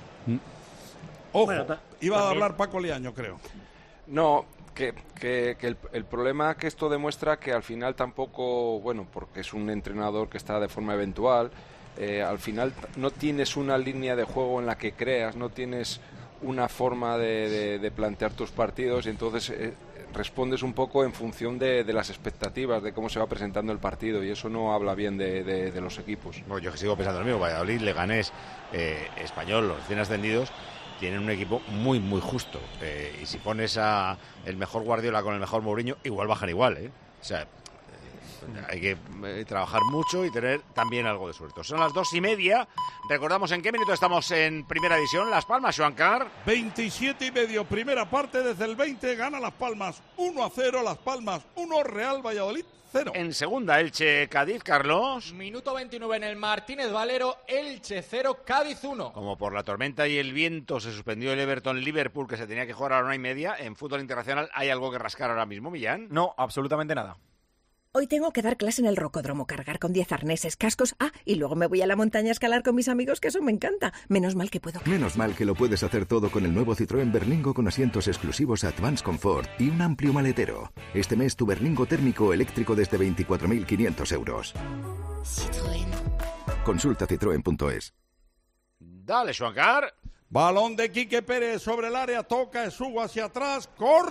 Ojo, Bueno, ta- iba a también- hablar Paco Liaño, creo. No, que, que, que el, el problema que esto demuestra que al final tampoco, bueno, porque es un entrenador que está de forma eventual, eh, al final t- no tienes una línea de juego en la que creas, no tienes una forma de, de, de plantear tus partidos y entonces eh, respondes un poco en función de, de las expectativas, de cómo se va presentando el partido, y eso no habla bien de, de, de los equipos. Bueno, yo que sigo pensando lo mismo, Valladolid, Leganés, eh, Español, los recién ascendidos tienen un equipo muy, muy justo. Eh, y si pones a el mejor Guardiola con el mejor Mourinho, igual bajan igual, ¿eh? O sea, hay que eh, trabajar mucho y tener también algo de suerte. Son las dos y media. Recordamos en qué minuto estamos en primera división. Las Palmas, Joancar. veintisiete y medio, primera parte. Desde el veinte gana Las Palmas uno a cero. Las Palmas uno, Real Valladolid cero. En segunda, Elche, Cádiz, Carlos. Minuto veintinueve en el Martínez Valero. Elche cero, Cádiz uno. Como por la tormenta y el viento se suspendió el Everton-Liverpool, que se tenía que jugar a la una y media. En fútbol internacional, ¿hay algo que rascar ahora mismo, Millán? No, absolutamente nada. Hoy tengo que dar clase en el rocódromo, cargar con diez arneses, cascos, ah, y luego me voy a la montaña a escalar con mis amigos, que eso me encanta. Menos mal que puedo. Menos mal que lo puedes hacer todo con el nuevo Citroën Berlingo con asientos exclusivos Advance Comfort y un amplio maletero. Este mes tu Berlingo térmico eléctrico desde veinticuatro mil quinientos euros. Citroën. Consulta citroen punto es. Dale, Joancar. Balón de Quique Pérez sobre el área, toca, subo hacia atrás,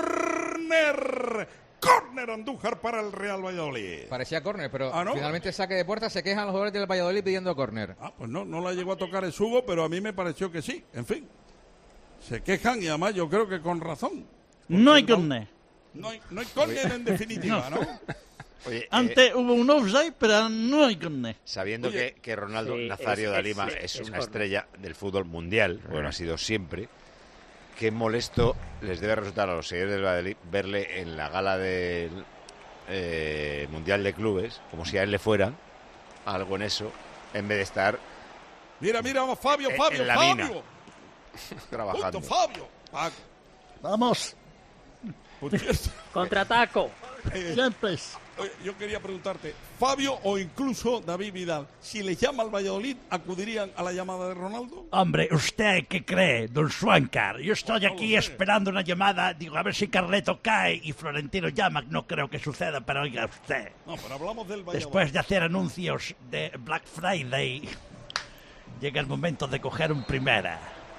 córner. Córner Andújar para el Real Valladolid. Parecía córner, pero ¿Ah, no? finalmente saque de puerta. Se quejan los jugadores del Valladolid pidiendo córner. Ah, pues no, no la llegó a tocar el Sugo, pero a mí me pareció que sí. En fin, se quejan y además yo creo que con razón. No hay córner. No hay, no hay córner en definitiva, ¿no? Oye, Antes eh, hubo un offside, pero no hay córner. Sabiendo Oye, que, que Ronaldo sí, Nazario es- de es- Lima es- es, es una corner. estrella del fútbol mundial, bueno, ha sido siempre. Qué molesto les debe resultar a los seguidores del Valladolid verle en la gala del eh, Mundial de Clubes, como si a él le fuera algo en eso, en vez de estar Mira, mira, Fabio, En- Fabio, en la Fabio. mina. trabajando. Punto, Fabio. Paco. Vamos. Por cierto, Contraataco. eh, Siempre. oye, yo quería preguntarte, Fabio o incluso David Vidal, si les llama al Valladolid, ¿acudirían a la llamada de Ronaldo? Hombre, ¿usted qué cree, don Schwankar? Yo estoy aquí esperando una llamada, digo, a ver si Carleto cae y Florentino llama. No creo que suceda, pero oiga usted. No, pero hablamos del Valladolid. Después de hacer anuncios de Black Friday, llega el momento de coger un primera.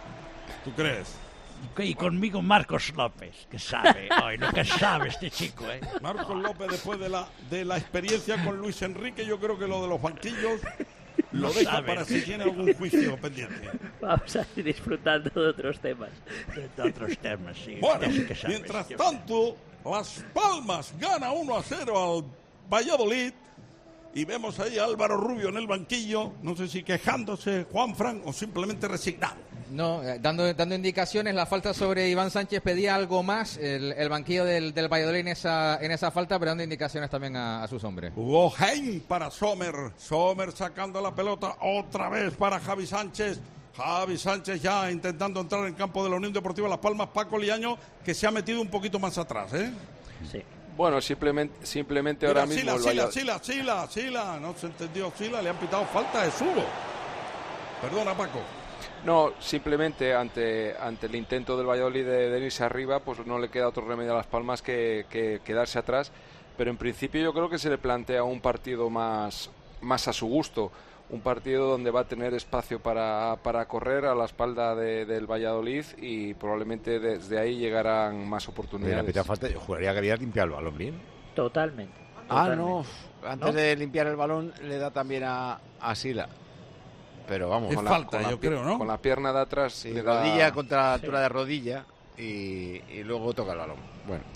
¿Tú crees? Y, y conmigo Marcos López, que sabe, ay, lo que sabe este chico, ¿eh? Marcos López, después de la, de la experiencia con Luis Enrique, yo creo que lo de los banquillos lo No deja sabe. para si tiene algún juicio pendiente. Vamos a ir disfrutando de otros temas. De otros temas, sí. Bueno, usted sí que sabe, mientras yo- tanto, Las Palmas gana uno a cero al Valladolid y vemos ahí a Álvaro Rubio en el banquillo, no sé si quejándose Juanfran o simplemente resignado. No, eh, dando, dando indicaciones, la falta sobre Iván Sánchez pedía algo más, el, el banquillo del, del Valladolid en esa, en esa falta, pero dando indicaciones también a, a sus hombres. Jugó Hein para Sommer, Sommer sacando la pelota otra vez para Javi Sánchez. Javi Sánchez ya intentando entrar en campo de la Unión Deportiva Las Palmas. Paco Liaño, que se ha metido un poquito más atrás, ¿eh? Sí. Bueno, simplemente, simplemente Mira, ahora mismo Sila, el Sila, Valladolid- Sila, Sila, Sila, no se entendió Sila, le han pitado falta de Sugo. Perdona, Paco. No, simplemente ante ante el intento del Valladolid de, de irse arriba, pues no le queda otro remedio a Las Palmas que, que quedarse atrás. Pero en principio yo creo que se le plantea un partido más, más a su gusto. Un partido donde va a tener espacio para, para correr a la espalda de- del Valladolid y probablemente desde ahí llegarán más Mira, oportunidades. pita falta, yo juraría que había limpiado el balón bien. Totalmente. Ah, totalmente. no, antes ¿No? de limpiar el balón le da también a, a Sila. Pero vamos, Es con la- falta, con la yo pi- creo, ¿no? Con la pierna de atrás Sí, le da- rodilla contra la altura de rodilla y, y luego toca el balón. Bueno,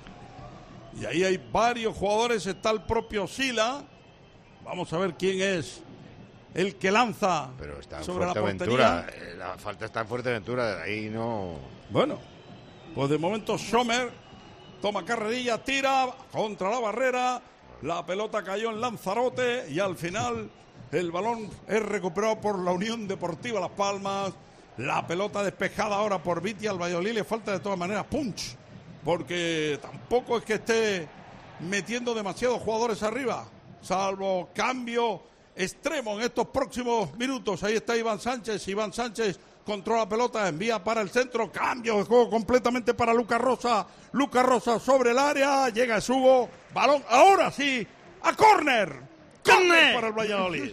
Y ahí hay varios jugadores, está el propio Sila. Vamos a ver quién es el que lanza pero está en sobre la Fuerteventura. portería. eh, La falta está en Fuerteventura, ahí no. Bueno, pues de momento Sommer toma carrerilla, tira contra la barrera, la pelota cayó en Lanzarote y al final el balón es recuperado por la Unión Deportiva Las Palmas. La pelota despejada ahora por Viti al Valladolid, le falta de todas maneras punch, porque tampoco es que esté metiendo demasiados jugadores arriba, salvo cambio extremo en estos próximos minutos. Ahí está Iván Sánchez, Iván Sánchez controla la pelota, envía para el centro, cambio de juego completamente para Lucas Rosa, Lucas Rosa sobre el área, llega Sugo, balón, ahora sí, a córner, córner para el Valladolid.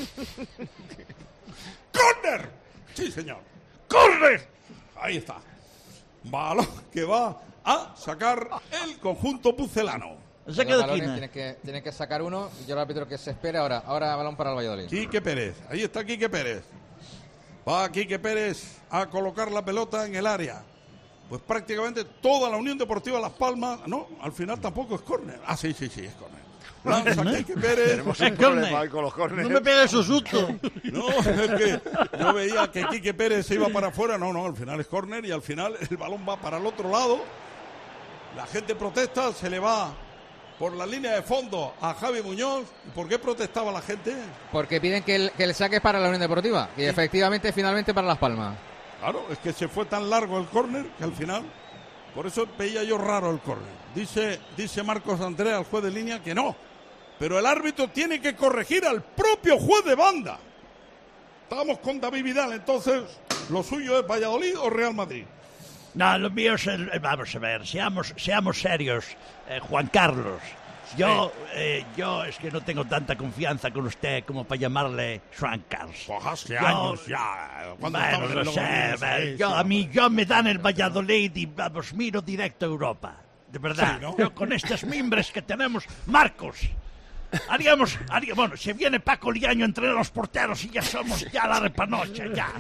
¡Córner! Sí, señor. ¡Córner! Ahí está. Balón que va a sacar el conjunto pucelano. Los balones, tienes que, tienes que sacar uno y yo el árbitro que se espere ahora. Ahora balón para el Valladolid. Quique Pérez, ahí está Quique Pérez. Va Quique Pérez a colocar la pelota en el área. Pues prácticamente toda la Unión Deportiva Las Palmas, no, al final tampoco es córner. Ah, sí, sí, sí, es córner. Lanza Quique Pérez. Tenemos un problema con los córneres. No me pegues esos sustos. No, es que yo veía que Quique Pérez se iba para afuera. No, no, al final es córner y al final el balón va para el otro lado. La gente protesta, se le va por la línea de fondo a Javi Muñoz. ¿Por qué protestaba la gente? Porque piden que el, que el saque es para la Unión Deportiva y efectivamente finalmente para Las Palmas. Claro, es que se fue tan largo el córner que al final, por eso veía yo raro el córner. Dice, dice Marcos Andrés al juez de línea que no, pero el árbitro tiene que corregir al propio juez de banda. Estamos con David Vidal, entonces, ¿lo suyo es Valladolid o Real Madrid? No, lo mío es el, vamos a ver, seamos, seamos serios, eh, Juan Carlos. Yo, eh, yo es que no tengo tanta confianza con usted como para llamarle Juan Carlos. Pues hace yo, años ya. Bueno, no sé, ver, yo, a mí yo me dan el Valladolid y vamos, miro directo a Europa. De verdad, sí, ¿no? Yo con estas mimbres que tenemos, Marcos. Haríamos, haríamos, bueno, se viene Paco Liaño entre los porteros y ya somos ya la repanocha, ya.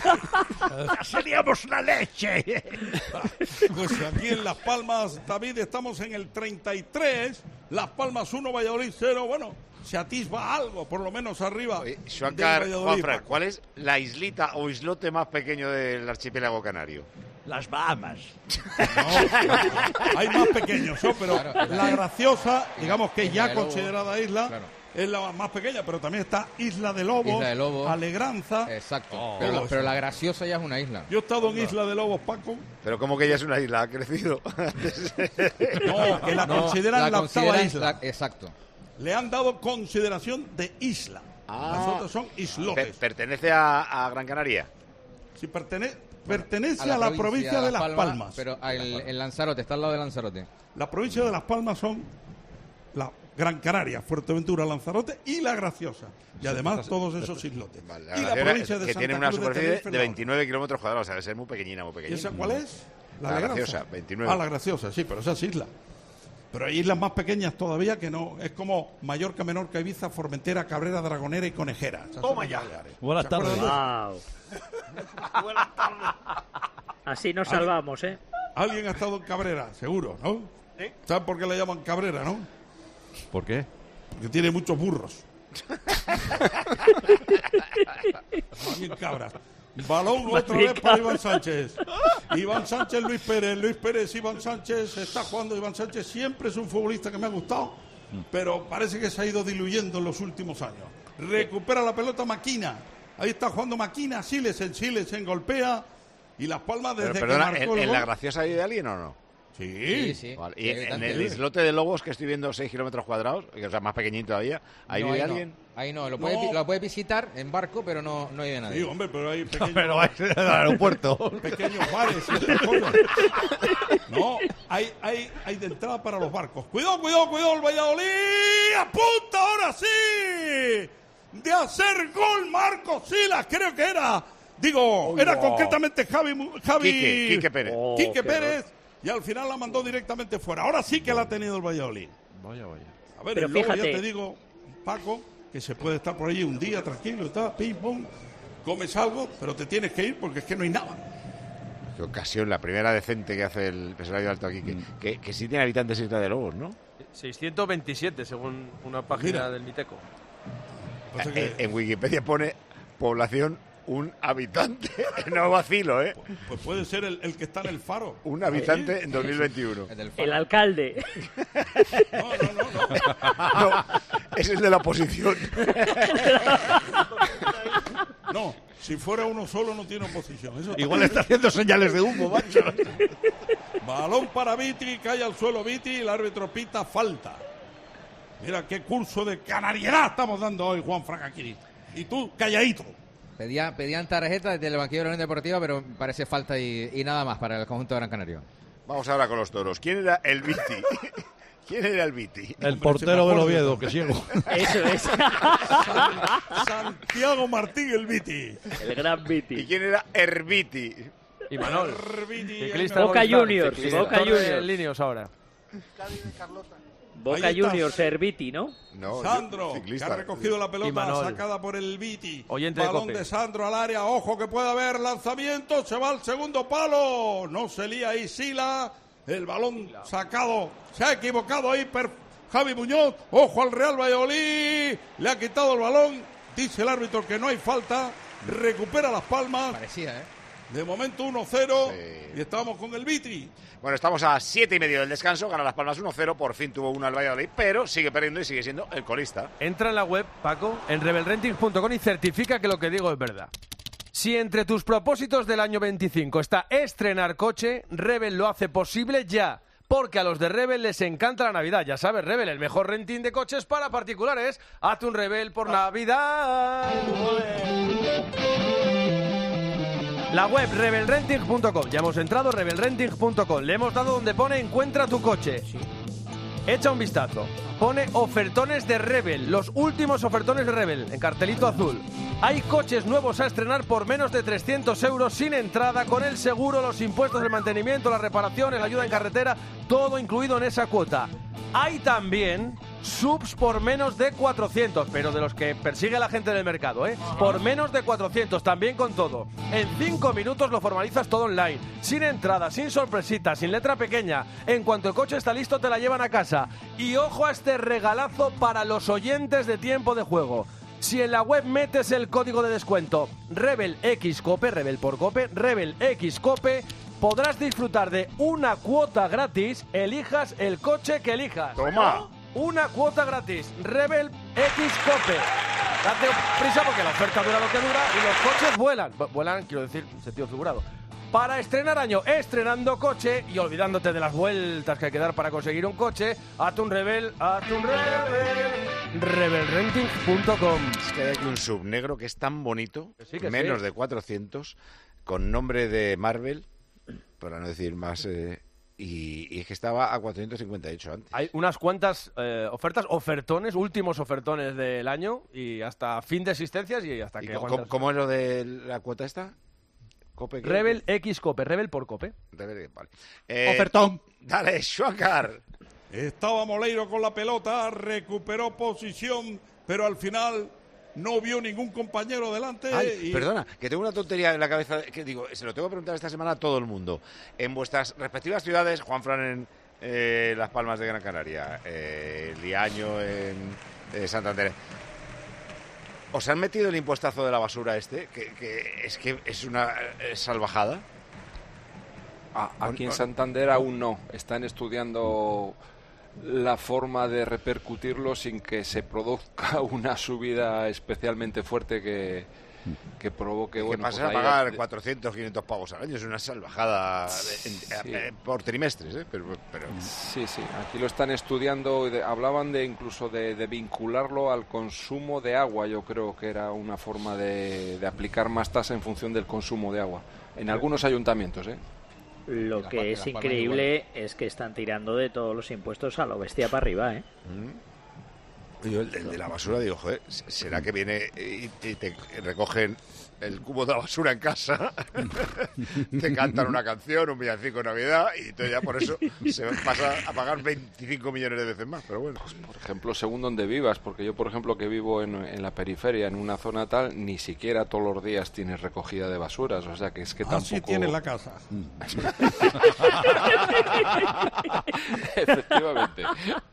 Ya seríamos la leche. Pues aquí en Las Palmas, David, estamos en el treinta y tres. Las Palmas uno, Valladolid cero. Bueno, se atisba algo, por lo menos arriba. Juancar, Juanfran, ¿cuál es la islita o islote más pequeño del archipiélago canario? Las Bahamas. No, hay más pequeños, ¿no? Pero claro, la Graciosa, digamos que Isla ya Lobo, considerada isla, claro, es la más pequeña, pero también está Isla de Lobos, Isla de Lobos. Alegranza. Exacto, oh, pero, la, pero la Graciosa ya es una isla. Yo he estado en Isla de Lobos, Paco. Pero como que ya es una isla, ha crecido. No, que la no, consideran la, la octava isla. La, exacto. Le han dado consideración de isla. Ah, las otras son islotes. Per ¿Pertenece a, a Gran Canaria? Sí, pertenece. Pertenece a la, a la provincia, provincia de Las Palmas. Palmas. Pero el, el Lanzarote, está al lado de Lanzarote. La provincia de Las Palmas son la Gran Canaria, Fuerteventura, Lanzarote y La Graciosa. Y además todos esos islotes. Vale, y la provincia de que Santa tiene una Cruz superficie de, de, de veintinueve kilómetros cuadrados, o sea, debe ser muy pequeñina, muy pequeñina. ¿Y esa cuál es? La, la Graciosa, veintinueve. Ah, La Graciosa, sí, pero esa es isla. Pero hay islas más pequeñas todavía que no. Es como Mallorca, Menorca, Ibiza, Formentera, Cabrera, Dragonera y Conejera. Toma ya. Buenas tardes. Wow. Buenas tardes. Así nos salvamos, ¿eh? Alguien ha estado en Cabrera, seguro, ¿no? ¿Eh? ¿Sabes por qué le llaman Cabrera, no? ¿Por qué? Porque tiene muchos burros. Bien cabras. Balón otra vez para Iván Sánchez. Iván Sánchez, Luis Pérez. Luis Pérez, Iván Sánchez. Está jugando Iván Sánchez. Siempre es un futbolista que me ha gustado, pero parece que se ha ido diluyendo en los últimos años. Recupera la pelota Maquina. Ahí está jugando Maquina. Silesen, Silesen golpea. Y Las Palmas desde pero, perdona, que marcó ¿en, el ¿en gol... La Graciosa hay de alguien o no? Sí. sí, sí. Vale. Sí, ¿Y en tanto. el islote de Lobos, que estoy viendo seis kilómetros cuadrados, o sea, más pequeñito todavía, ¿hay no, de ahí alguien? No. Ahí no, lo puedes No. lo puede visitar en barco, pero no, no hay de nadie. Sí, hombre, pero hay pequeños... Pero hay en el aeropuerto. Pequeños bares y esas cosas. No, hay, hay, hay de entrada para los barcos. Cuidado, cuidado, cuidado, el Valladolid. ¡Apunta ahora sí! De hacer gol Marcos Silas, creo que era. Digo, oh, era no. concretamente Javi... Javi Quique, Quique Pérez. Oh, Quique Pérez. Y al final la mandó directamente fuera. Ahora sí que la ha tenido el Valladolid. Vaya, vaya. A ver, pero el Lobo, fíjate, ya te digo, Paco, que se puede estar por allí un día tranquilo, está, pim, pum, comes algo, pero te tienes que ir porque es que no hay nada. Qué ocasión, la primera decente que hace el Pesaradio Alto aquí, que, mm. que, que sí tiene habitantes Isla de Lobos, ¿no? seiscientos veintisiete, según una página Mira. del Miteco. O sea En, que, en Wikipedia pone población un habitante, no vacilo, ¿eh? pues puede ser el, el que está en el Faro. Un habitante ¿Sí? en dos mil veintiuno. El, el alcalde. No, no, no, no. No, ese es de la oposición. No, si fuera uno solo no tiene oposición. Eso Igual está haciendo señales de humo, macho. Balón para Viti, cae al suelo Viti y el árbitro pita falta. Mira qué curso de canariedad estamos dando hoy, Juan Fracaquini. Y tú, calladito. Pedía, pedían tarjeta desde el banquillo de la Unión Deportiva, pero parece falta y, y nada más para el conjunto de Gran Canaria. Vamos ahora con los toros. ¿Quién era el Viti? ¿Quién era el Viti? El portero del Oviedo, que ciego. Eso es. Santiago Martín el Viti. El gran Viti. ¿Y quién era Herbiti? Y Manol. Ciclista Boca Juniors, Boca Juniors. Líneos ahora. Boca Juniors, Herbiti, ¿no? No, Sandro, que ha recogido la pelota sacada por el Viti. Oyente Balón de, de Sandro al área, ojo que puede haber lanzamiento, se va al segundo palo. No se lía ahí Sila, el balón sacado, se ha equivocado ahí per Javi Muñoz, ojo al Real Valladolid, le ha quitado el balón, dice el árbitro que no hay falta, recupera Las Palmas. Parecía, ¿eh? De momento uno cero sí. Y estamos con el Vitri. Bueno, estamos a siete y medio del descanso, gana Las Palmas uno cero, por fin tuvo uno al Valladolid, pero sigue perdiendo y sigue siendo el colista. Entra en la web, Paco, en rebel renting punto com y certifica que lo que digo es verdad. Si entre tus propósitos del año veinticinco está estrenar coche, Rebel lo hace posible ya. Porque a los de Rebel les encanta la Navidad. Ya sabes, Rebel, el mejor renting de coches para particulares. Hazte un Rebel por Navidad. La web rebel renting punto com. Ya hemos entrado, rebel renting punto com. Le hemos dado donde pone encuentra tu coche. Echa un vistazo. Pone ofertones de Rebel. Los últimos ofertones de Rebel. En cartelito azul. Hay coches nuevos a estrenar por menos de trescientos euros sin entrada, con el seguro, los impuestos, el mantenimiento, las reparaciones, la ayuda en carretera, todo incluido en esa cuota. Hay también subs por menos de cuatrocientos, pero de los que persigue la gente del mercado, ¿eh? Por menos de cuatrocientos, también con todo. En cinco minutos lo formalizas todo online, sin entrada, sin sorpresita, sin letra pequeña. En cuanto el coche está listo, te la llevan a casa. Y ojo a este regalazo para los oyentes de Tiempo de Juego. Si en la web metes el código de descuento RebelXCope, Rebel por Cope, RebelXCope, podrás disfrutar de una cuota gratis, elijas el coche que elijas. ¡Toma! Una cuota gratis, Rebel X Cope. Date prisa porque la oferta dura lo que dura y los coches vuelan. Vuelan, quiero decir, en sentido figurado. Para estrenar año, estrenando coche y olvidándote de las vueltas que hay que dar para conseguir un coche, hazte un Rebel, hazte un Rebel. rebel renting punto com. Es que hay aquí un sub negro que es tan bonito, sí, que menos sí. de cuatrocientos, con nombre de Marvel, para no decir más... Eh... Y, y es que estaba a cuatrocientos cincuenta y ocho antes. Hay unas cuantas eh, ofertas, ofertones, últimos ofertones del año y hasta fin de existencias y hasta ¿Y que cómo, aguantas. ¿Cómo es lo de la cuota esta? ¿Cope qué? Rebel X Cope, Rebel por Cope. Rebel, vale. Eh, Ofertón. Dale, Schwankar. Estaba Moleiro con la pelota, recuperó posición, pero al final... no vio ningún compañero delante. Ay, y... Perdona, que tengo una tontería en la cabeza, que digo, se lo tengo que preguntar esta semana a todo el mundo. En vuestras respectivas ciudades, Juanfran en eh, Las Palmas de Gran Canaria, eh, Liaño en eh, Santander, ¿os han metido el impuestazo de la basura este? Que, que es que es una eh, salvajada. Ah, aquí en Santander aún no. Están estudiando la forma de repercutirlo sin que se produzca una subida especialmente fuerte que, que provoque... Que bueno, pases pues a ahí pagar hay- cuatrocientos, quinientos pavos al año. Es una salvajada de- en- Sí. eh, por trimestres, ¿eh? Pero, pero... Sí, sí, aquí lo están estudiando. y de- hablaban de incluso de, de vincularlo al consumo de agua. Yo creo que era una forma de, de aplicar más tasa en función del consumo de agua. En algunos ayuntamientos, ¿eh? Lo que es increíble es que están tirando de todos los impuestos a lo bestia para arriba, ¿eh? Yo, el, el de la basura, digo, joder, ¿será que viene y, y te recogen el cubo de la basura en casa? Te cantan una canción, un villancico de Navidad, y entonces ya por eso se pasa a pagar veinticinco millones de veces más, pero bueno. Por ejemplo, según donde vivas, porque yo, por ejemplo, que vivo en, en la periferia, en una zona tal, ni siquiera todos los días tienes recogida de basuras, o sea que es que tampoco... Así tienes la casa. Efectivamente.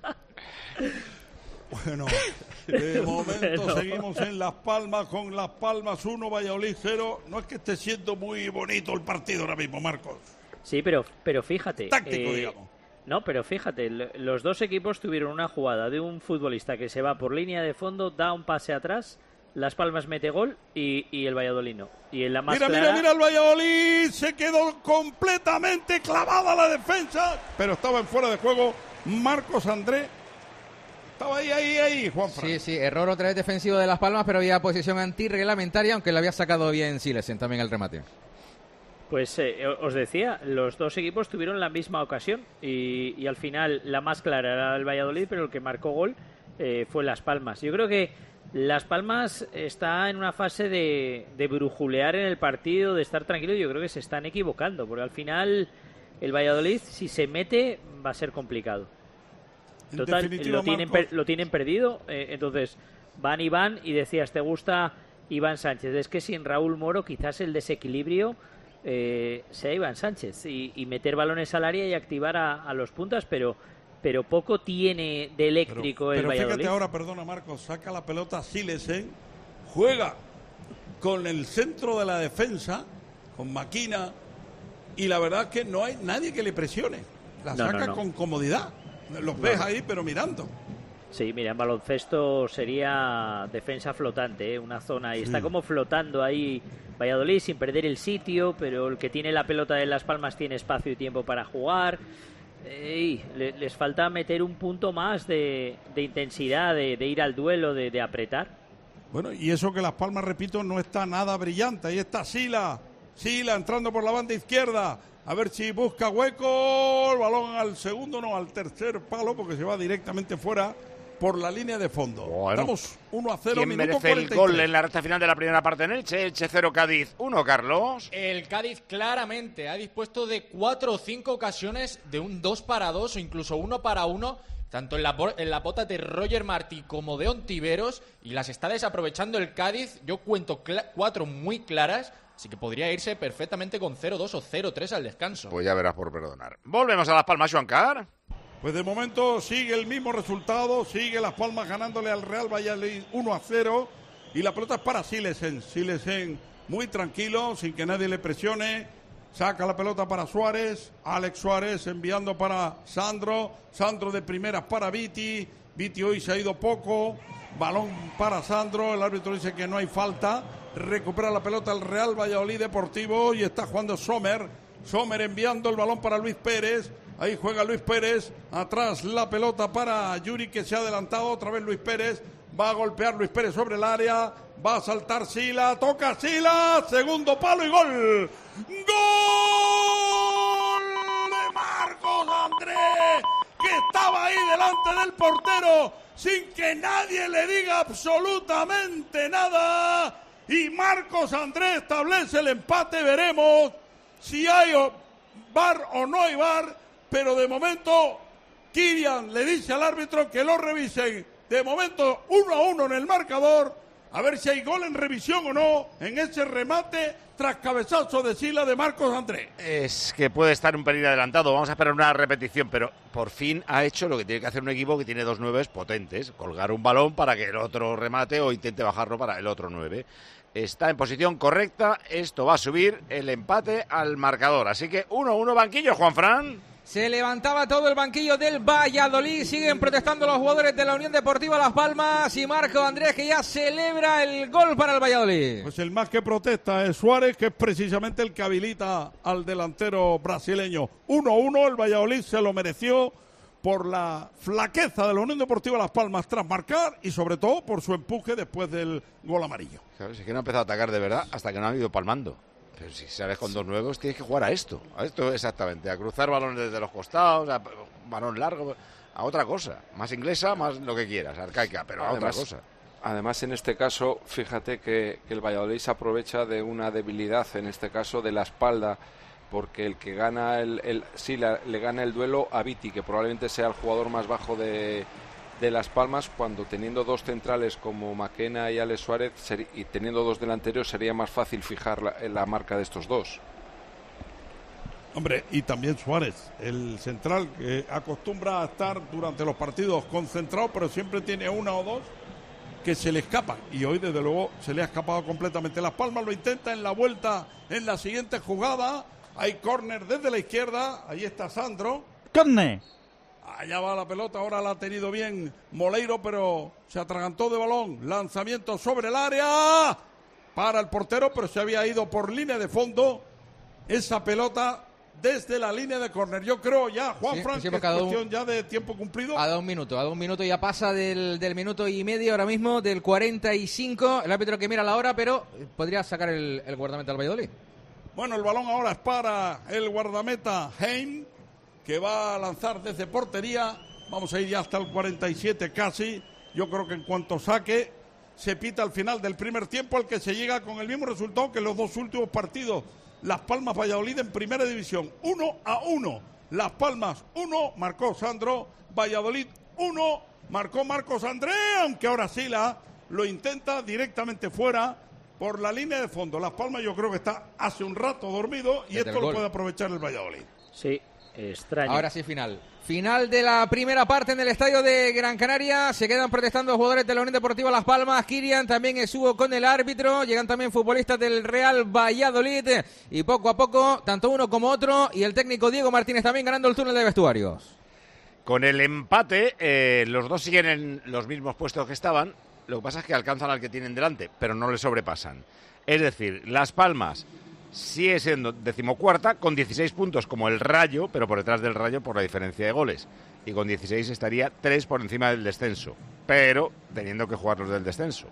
Bueno, de momento Bueno. seguimos en Las Palmas con Las Palmas uno, Valladolid cero. No es que esté siendo muy bonito el partido ahora mismo, Marcos. Sí, pero, pero fíjate. Táctico, eh, digamos. No, pero fíjate, l- los dos equipos tuvieron una jugada de un futbolista que se va por línea de fondo, da un pase atrás, Las Palmas mete gol y, y el Valladolid no. Y en la más Mira, clara, mira, mira el Valladolid. Se quedó completamente clavada la defensa, pero estaba en fuera de juego Marcos André. Estaba ahí, ahí, ahí, Juan Fran. Sí, sí, error otra vez defensivo de Las Palmas, pero había posición antirreglamentaria, aunque la había sacado bien Silesen también el remate. Pues eh, os decía, los dos equipos tuvieron la misma ocasión y, y al final la más clara era el Valladolid, pero el que marcó gol eh, fue Las Palmas. Yo creo que Las Palmas está en una fase de, de brujulear en el partido, de estar tranquilo. Yo creo que se están equivocando, porque al final el Valladolid, si se mete, va a ser complicado. Total, lo tienen, per, lo tienen perdido, eh, entonces van y van, y decías, ¿te gusta Iván Sánchez? Es que sin Raúl Moro quizás el desequilibrio eh, sea Iván Sánchez, y, y meter balones al área y activar a, a los puntas, pero... pero poco tiene de eléctrico pero, el pero Valladolid. Fíjate ahora, perdona Marcos, saca la pelota Silesen, juega con el centro de la defensa, con Maquina, y la verdad es que no hay nadie que le presione. La no, saca no, no. con comodidad. Los no. ves ahí, pero mirando. Sí, mira, en baloncesto sería defensa flotante, ¿eh? Una zona, y sí. está como flotando ahí Valladolid sin perder el sitio, pero el que tiene la pelota de Las Palmas tiene espacio y tiempo para jugar. Ey, le, les falta meter un punto más de, de intensidad, de, de ir al duelo, de, de apretar. Bueno, y eso que Las Palmas, repito, no está nada brillante. Ahí está Sila, Sila entrando por la banda izquierda, a ver si busca hueco, el balón al segundo, no, al tercer palo, porque se va directamente fuera por la línea de fondo. Bueno, estamos uno a cero, ¿quién minuto merece cuarenta y tres? El gol en la recta final de la primera parte en Elche? Elche cero, Cádiz uno, Carlos. El Cádiz claramente ha dispuesto de cuatro o cinco ocasiones de un dos para dos o incluso uno para uno, tanto en la, en la bota de Roger Martí como de Ontiveros, y las está desaprovechando el Cádiz. Yo cuento cuatro muy claras, así que podría irse perfectamente con cero dos o cero tres al descanso. Pues ya verás por perdonar. Volvemos a Las Palmas, Joan Car. Pues de momento sigue el mismo resultado, sigue Las Palmas ganándole al Real Valladolid uno a cero, y la pelota es para Silesen. Silesen muy tranquilo, sin que nadie le presione, saca la pelota para Suárez, Alex Suárez enviando para Sandro, Sandro de primeras para Viti, Viti hoy se ha ido poco, balón para Sandro, el árbitro dice que no hay falta, recupera la pelota el Real Valladolid Deportivo y está jugando Sommer, Sommer enviando el balón para Luis Pérez. Ahí juega Luis Pérez, atrás la pelota para Yuri, que se ha adelantado, otra vez Luis Pérez, va a golpear Luis Pérez sobre el área, va a saltar Sila, toca Sila, segundo palo y gol. ¡Gol de Marcos Andrés, que estaba ahí delante del portero, sin que nadie le diga absolutamente nada! Y Marcos Andrés establece el empate, veremos si hay V A R o no hay V A R. Pero de momento, Kirian le dice al árbitro que lo revisen. De momento, uno a uno en el marcador. A ver si hay gol en revisión o no en ese remate tras cabezazo de Sila de Marcos Andrés. Es que puede estar un pelín adelantado. Vamos a esperar una repetición, pero por fin ha hecho lo que tiene que hacer un equipo que tiene dos nueves potentes. Colgar un balón para que el otro remate o intente bajarlo para el otro nueve. Está en posición correcta. Esto va a subir el empate al marcador. Así que uno a uno, banquillo, Juanfran. Se levantaba todo el banquillo del Valladolid. Siguen protestando los jugadores de la Unión Deportiva Las Palmas. Y Marco Andrés, que ya celebra el gol para el Valladolid. Pues el más que protesta es Suárez, que es precisamente el que habilita al delantero brasileño. uno a uno, el Valladolid se lo mereció por la flaqueza de la Unión Deportiva Las Palmas tras marcar y sobre todo por su empuje después del gol amarillo. Claro, es que no ha empezado a atacar de verdad hasta que no ha ido palmando. Pero si sales con dos nuevos, tienes que jugar a esto. A esto exactamente, a cruzar balones desde los costados, a balón largo, a otra cosa. Más inglesa, más lo que quieras, arcaica, pero a además, otra cosa. Además, en este caso, fíjate que, que el Valladolid se aprovecha de una debilidad, en este caso de la espalda, porque el que gana el, el sí la, le gana el duelo a Viti, que probablemente sea el jugador más bajo de, de Las Palmas, cuando teniendo dos centrales como Maquena y Alex Suárez ser, y teniendo dos delanteros sería más fácil fijar la, la marca de estos dos. Hombre, y también Suárez, el central que acostumbra a estar durante los partidos concentrado, pero siempre tiene una o dos que se le escapan, y hoy desde luego se le ha escapado completamente. Las Palmas lo intenta en la vuelta en la siguiente jugada. Hay córner desde la izquierda, ahí está Sandro. ¡Córner! Allá va la pelota, ahora la ha tenido bien Moleiro, pero se atragantó de balón. Lanzamiento sobre el área para el portero, pero se había ido por línea de fondo esa pelota desde la línea de córner. Yo creo ya, Juan sí, Frank, sí, que es cuestión un... ya de tiempo cumplido. A dos minutos, a dos minutos ya pasa del, del minuto y medio ahora mismo, del cuarenta y cinco. El árbitro que mira la hora, pero podría sacar el, el guardameta al Valladolid. Bueno, el balón ahora es para el guardameta Heim, que va a lanzar desde portería. Vamos a ir ya hasta el cuarenta y siete casi. Yo creo que en cuanto saque, se pita al final del primer tiempo, al que se llega con el mismo resultado que los dos últimos partidos. Las Palmas Valladolid en primera división, uno a uno. Las Palmas uno, marcó Sandro. Valladolid uno, marcó Marcos André, aunque ahora Sila lo intenta directamente fuera por la línea de fondo. Las Palmas yo creo que está hace un rato dormido y Desde esto el lo gol. puede aprovechar el Valladolid. Sí, extraño. Ahora sí, final. Final de la primera parte en el estadio de Gran Canaria. Se quedan protestando los jugadores de la Unión Deportiva Las Palmas. Kirian también estuvo con el árbitro. Llegan también futbolistas del Real Valladolid. Y poco a poco, tanto uno como otro. Y el técnico Diego Martínez también ganando el túnel de vestuarios. Con el empate, eh, los dos siguen en los mismos puestos que estaban. Lo que pasa es que alcanzan al que tienen delante, pero no le sobrepasan. Es decir, Las Palmas sigue siendo decimocuarta con dieciséis puntos como el Rayo, pero por detrás del Rayo por la diferencia de goles. Y con dieciséis estaría tres por encima del descenso, pero teniendo que jugar los del descenso.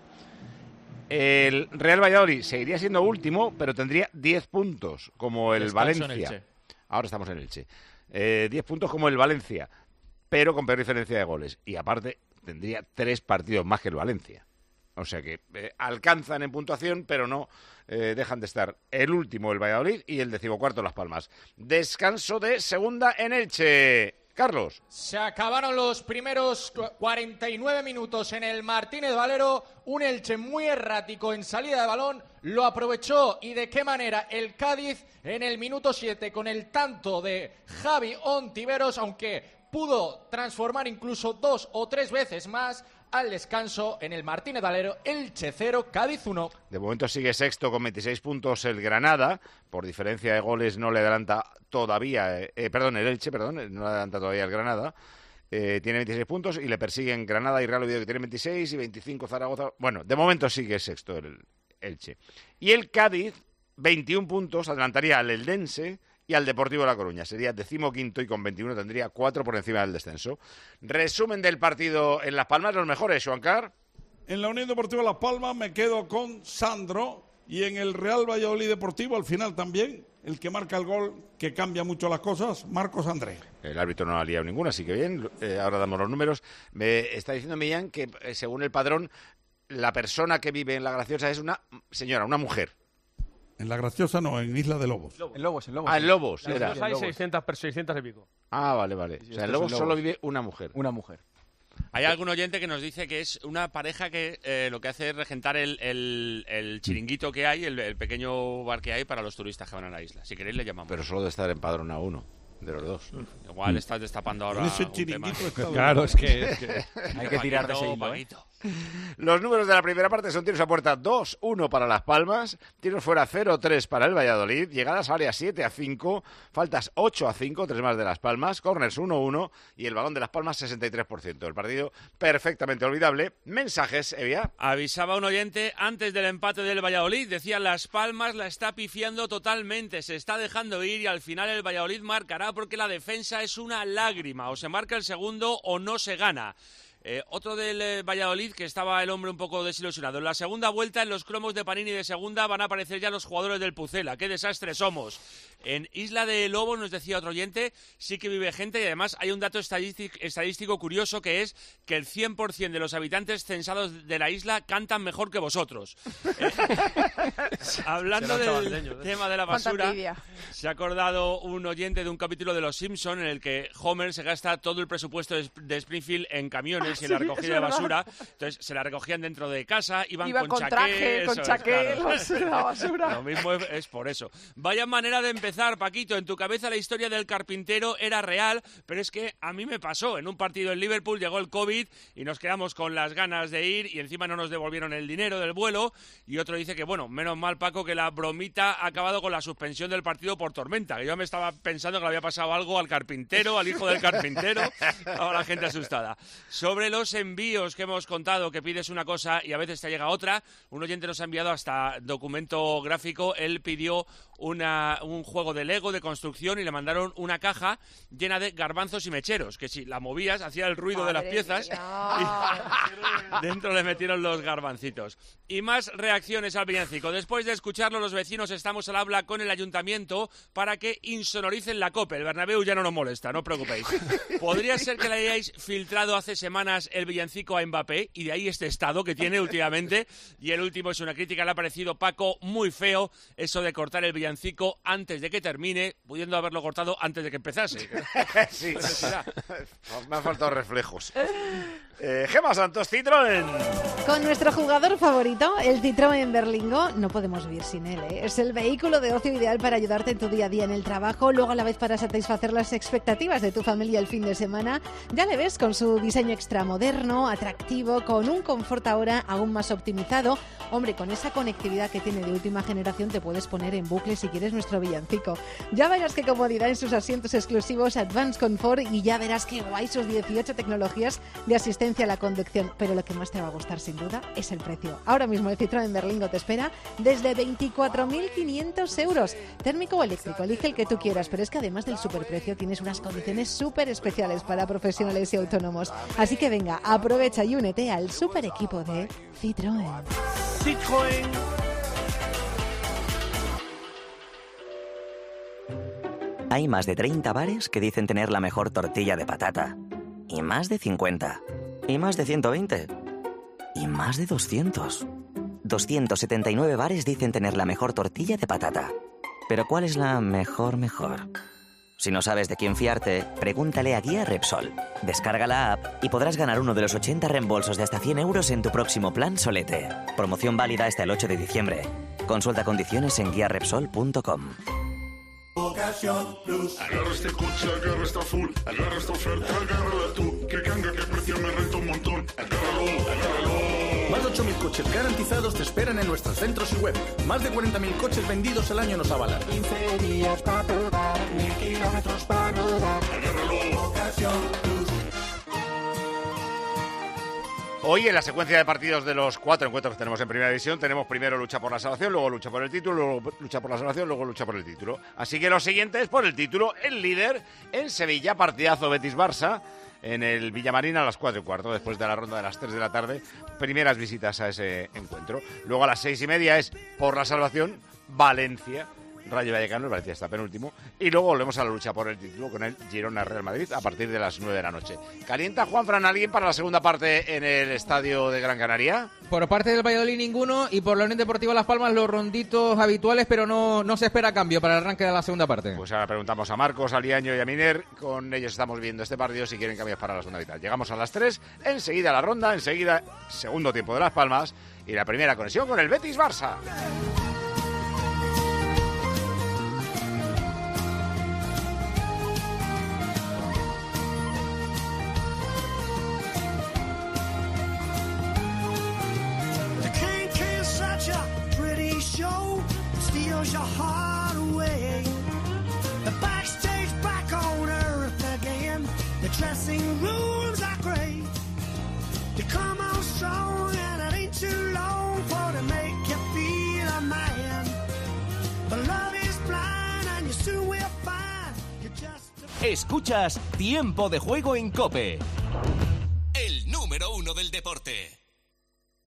El Real Valladolid seguiría siendo último, pero tendría diez puntos como el Descanso en Valencia. Elche. Ahora estamos en Elche. Eh, diez puntos como el Valencia, pero con peor diferencia de goles. Y aparte tendría tres partidos más que el Valencia. O sea que eh, alcanzan en puntuación, pero no eh, dejan de estar el último, el Valladolid, y el decimocuarto, Las Palmas. Descanso de segunda en Elche. Carlos. Se acabaron los primeros cuarenta y nueve minutos en el Martínez Valero. Un Elche muy errático en salida de balón. Lo aprovechó, y de qué manera, el Cádiz en el minuto siete con el tanto de Javi Ontiveros, aunque pudo transformar incluso dos o tres veces más. Al descanso en el Martínez Valero, Elche cero, Cádiz uno. De momento sigue sexto con veintiséis puntos el Granada. Por diferencia de goles no le adelanta todavía, eh, eh, perdón, el Elche, perdón, no le adelanta todavía el Granada. Eh, tiene veintiséis puntos y le persiguen Granada y Real Oviedo, que tienen veintiséis, y veinticinco Zaragoza. Bueno, de momento sigue sexto el Elche. Y el Cádiz, veintiún puntos, adelantaría al Eldense y al Deportivo de La Coruña. Sería decimoquinto y con veintiuno tendría cuatro por encima del descenso. Resumen del partido en Las Palmas, los mejores, Juancar. En la Unión Deportiva Las Palmas me quedo con Sandro, y en el Real Valladolid Deportivo al final también el que marca el gol, que cambia mucho las cosas, Marcos André. El árbitro no ha liado ninguna, así que bien. Eh, ahora damos los números. Me está diciendo Millán que eh, según el padrón, la persona que vive en La Graciosa es una señora, una mujer. En La Graciosa no, en Isla de Lobos. En Lobos, en Lobos. Ah, en Lobos, En era. Lobos hay seiscientos, seiscientos y pico. Ah, vale, vale. Sí, O sea, en esto Lobos es en solo Lobos. vive una mujer. Una mujer. Hay algún oyente que nos dice que es una pareja que eh, lo que hace es regentar el, el, el chiringuito que hay, el, el pequeño bar que hay para los turistas que van a la isla. Si queréis le llamamos. Pero solo de estar empadronado uno de los dos. Igual Mm. estás destapando ahora En ese un chiringuito tema. está Claro, es que, es que Hay que tirar de ese hilo, ¿eh? Paquito. Los números de la primera parte son tiros a puerta dos uno para Las Palmas, tiros fuera cero tres para el Valladolid, llegadas a área siete a cinco, faltas ocho a cinco, tres más de Las Palmas, corners uno uno y el balón de Las Palmas sesenta y tres por ciento. El partido perfectamente olvidable. Mensajes, Evia. Avisaba un oyente antes del empate del Valladolid, decía Las Palmas la está pifiando totalmente, se está dejando ir y al final el Valladolid marcará porque la defensa es una lágrima, o se marca el segundo o no se gana. Eh, otro del eh, Valladolid, que estaba el hombre un poco desilusionado. En la segunda vuelta, en los cromos de Panini de segunda, van a aparecer ya los jugadores del Pucela. ¡Qué desastre somos! En Isla de Lobos, nos decía otro oyente, sí que vive gente, y además hay un dato estadístico, estadístico curioso, que es que el cien por ciento de los habitantes censados de la isla cantan mejor que vosotros. Eh, hablando del tema de la basura, se ha acordado un oyente de un capítulo de Los Simpson en el que Homer se gasta todo el presupuesto de, de Springfield en camiones y en la Sí, recogida es de verdad. basura. Entonces se la recogían dentro de casa, iban, Iban con, con chaqué, traje, con eso es, chaqué, claro. basura, la basura. Lo mismo es, es por eso. Vaya manera de empezar, Paquito. En tu cabeza la historia del carpintero era real, pero es que a mí me pasó. En un partido en Liverpool llegó el COVID y nos quedamos con las ganas de ir y encima no nos devolvieron el dinero del vuelo. Y otro dice que, bueno, menos mal, Paco, que la bromita ha acabado con la suspensión del partido por tormenta. Que yo me estaba pensando que le había pasado algo al carpintero, al hijo del carpintero. Ahora la gente asustada. Sobre los envíos que hemos contado, que pides una cosa y a veces te llega otra, un oyente nos ha enviado hasta documento gráfico. Él pidió una, un juego juego de Lego, de construcción, y le mandaron una caja llena de garbanzos y mecheros, que si la movías hacía el ruido Madre de las piezas mía. y dentro le metieron los garbancitos. Y más reacciones al villancico. Después de escucharlo, los vecinos estamos al habla con el ayuntamiento para que insonoricen la COPE. El Bernabéu ya no nos molesta, no os preocupéis. Podría ser que le hayáis filtrado hace semanas el villancico a Mbappé y de ahí este estado que tiene últimamente. Y el último es una crítica, le ha parecido, Paco, muy feo eso de cortar el villancico antes de que termine, pudiendo haberlo cortado antes de que empezase. Sí, me han faltado reflejos. Eh, Gemma Santos, Citroën. Con nuestro jugador favorito, el Citroën Berlingo, no podemos vivir sin él, ¿eh? Es el vehículo de ocio ideal para ayudarte en tu día a día en el trabajo, luego a la vez para satisfacer las expectativas de tu familia el fin de semana. Ya le ves con su diseño extramoderno, atractivo, con un confort ahora aún más optimizado. Hombre, con esa conectividad que tiene de última generación te puedes poner en bucle si quieres nuestro villancico. Ya verás qué comodidad en sus asientos exclusivos Advanced Comfort y ya verás qué guay sus dieciocho tecnologías de asistencia a la conducción. Pero lo que más te va a gustar sin duda es el precio. Ahora mismo el Citroën Berlingo te espera desde veinticuatro mil quinientos euros. Térmico o eléctrico, elige el que tú quieras, pero es que además del superprecio tienes unas condiciones súper especiales para profesionales y autónomos. Así que venga, aprovecha y únete al super equipo de Citroën. Citroën. Hay más de treinta bares que dicen tener la mejor tortilla de patata. Y más de cincuenta. Y más de ciento veinte. Y más de doscientos. doscientos setenta y nueve bares dicen tener la mejor tortilla de patata. Pero ¿cuál es la mejor mejor? Si no sabes de quién fiarte, pregúntale a Guía Repsol. Descarga la app y podrás ganar uno de los ochenta reembolsos de hasta cien euros en tu próximo plan Solete. Promoción válida hasta el ocho de diciembre. Consulta condiciones en guía repsol punto com. Ocasión Plus. Agarra este coche, agarra esta full, agarra esta oferta, agárrala tú. Que canga, que precio me renta un montón. Agárralo, agárralo. Más de ocho mil coches garantizados te esperan en nuestros centros y web. Más de cuarenta mil coches vendidos al año nos avalan. quince días para probar, mil kilómetros para rodar. Agárralo, Ocasión Plus. Hoy en la secuencia de partidos de los cuatro encuentros que tenemos en Primera División tenemos primero lucha por la salvación, luego lucha por el título, luego lucha por la salvación, luego lucha por el título. Así que lo siguiente es por el título, el líder en Sevilla, partidazo Betis-Barça en el Villamarín a las cuatro y cuarto, después de la ronda de las tres de la tarde, primeras visitas a ese encuentro. Luego a las seis y media es por la salvación, Valencia, Rayo Vallecano, el Valencia está penúltimo, y luego volvemos a la lucha por el título con el Girona-Real Madrid a partir de las nueve de la noche. ¿Calienta, Juanfran, alguien para la segunda parte en el estadio de Gran Canaria? Por parte del Valladolid ninguno, y por la Unión Deportiva Las Palmas los ronditos habituales, pero no, no se espera cambio para el arranque de la segunda parte. Pues ahora preguntamos a Marcos, a Liaño y a Miner, con ellos estamos viendo este partido, si quieren cambios para la segunda mitad. Llegamos a las tres, enseguida la ronda, enseguida segundo tiempo de Las Palmas y la primera conexión con el Betis-Barça. Your heart away. The backstage back on earth again. The dressing rooms are great. You come on strong and it ain't too long for to make you feel a man. But love is blind and you soon will find you just. Escuchas Tiempo de Juego en COPE. El número uno del deporte.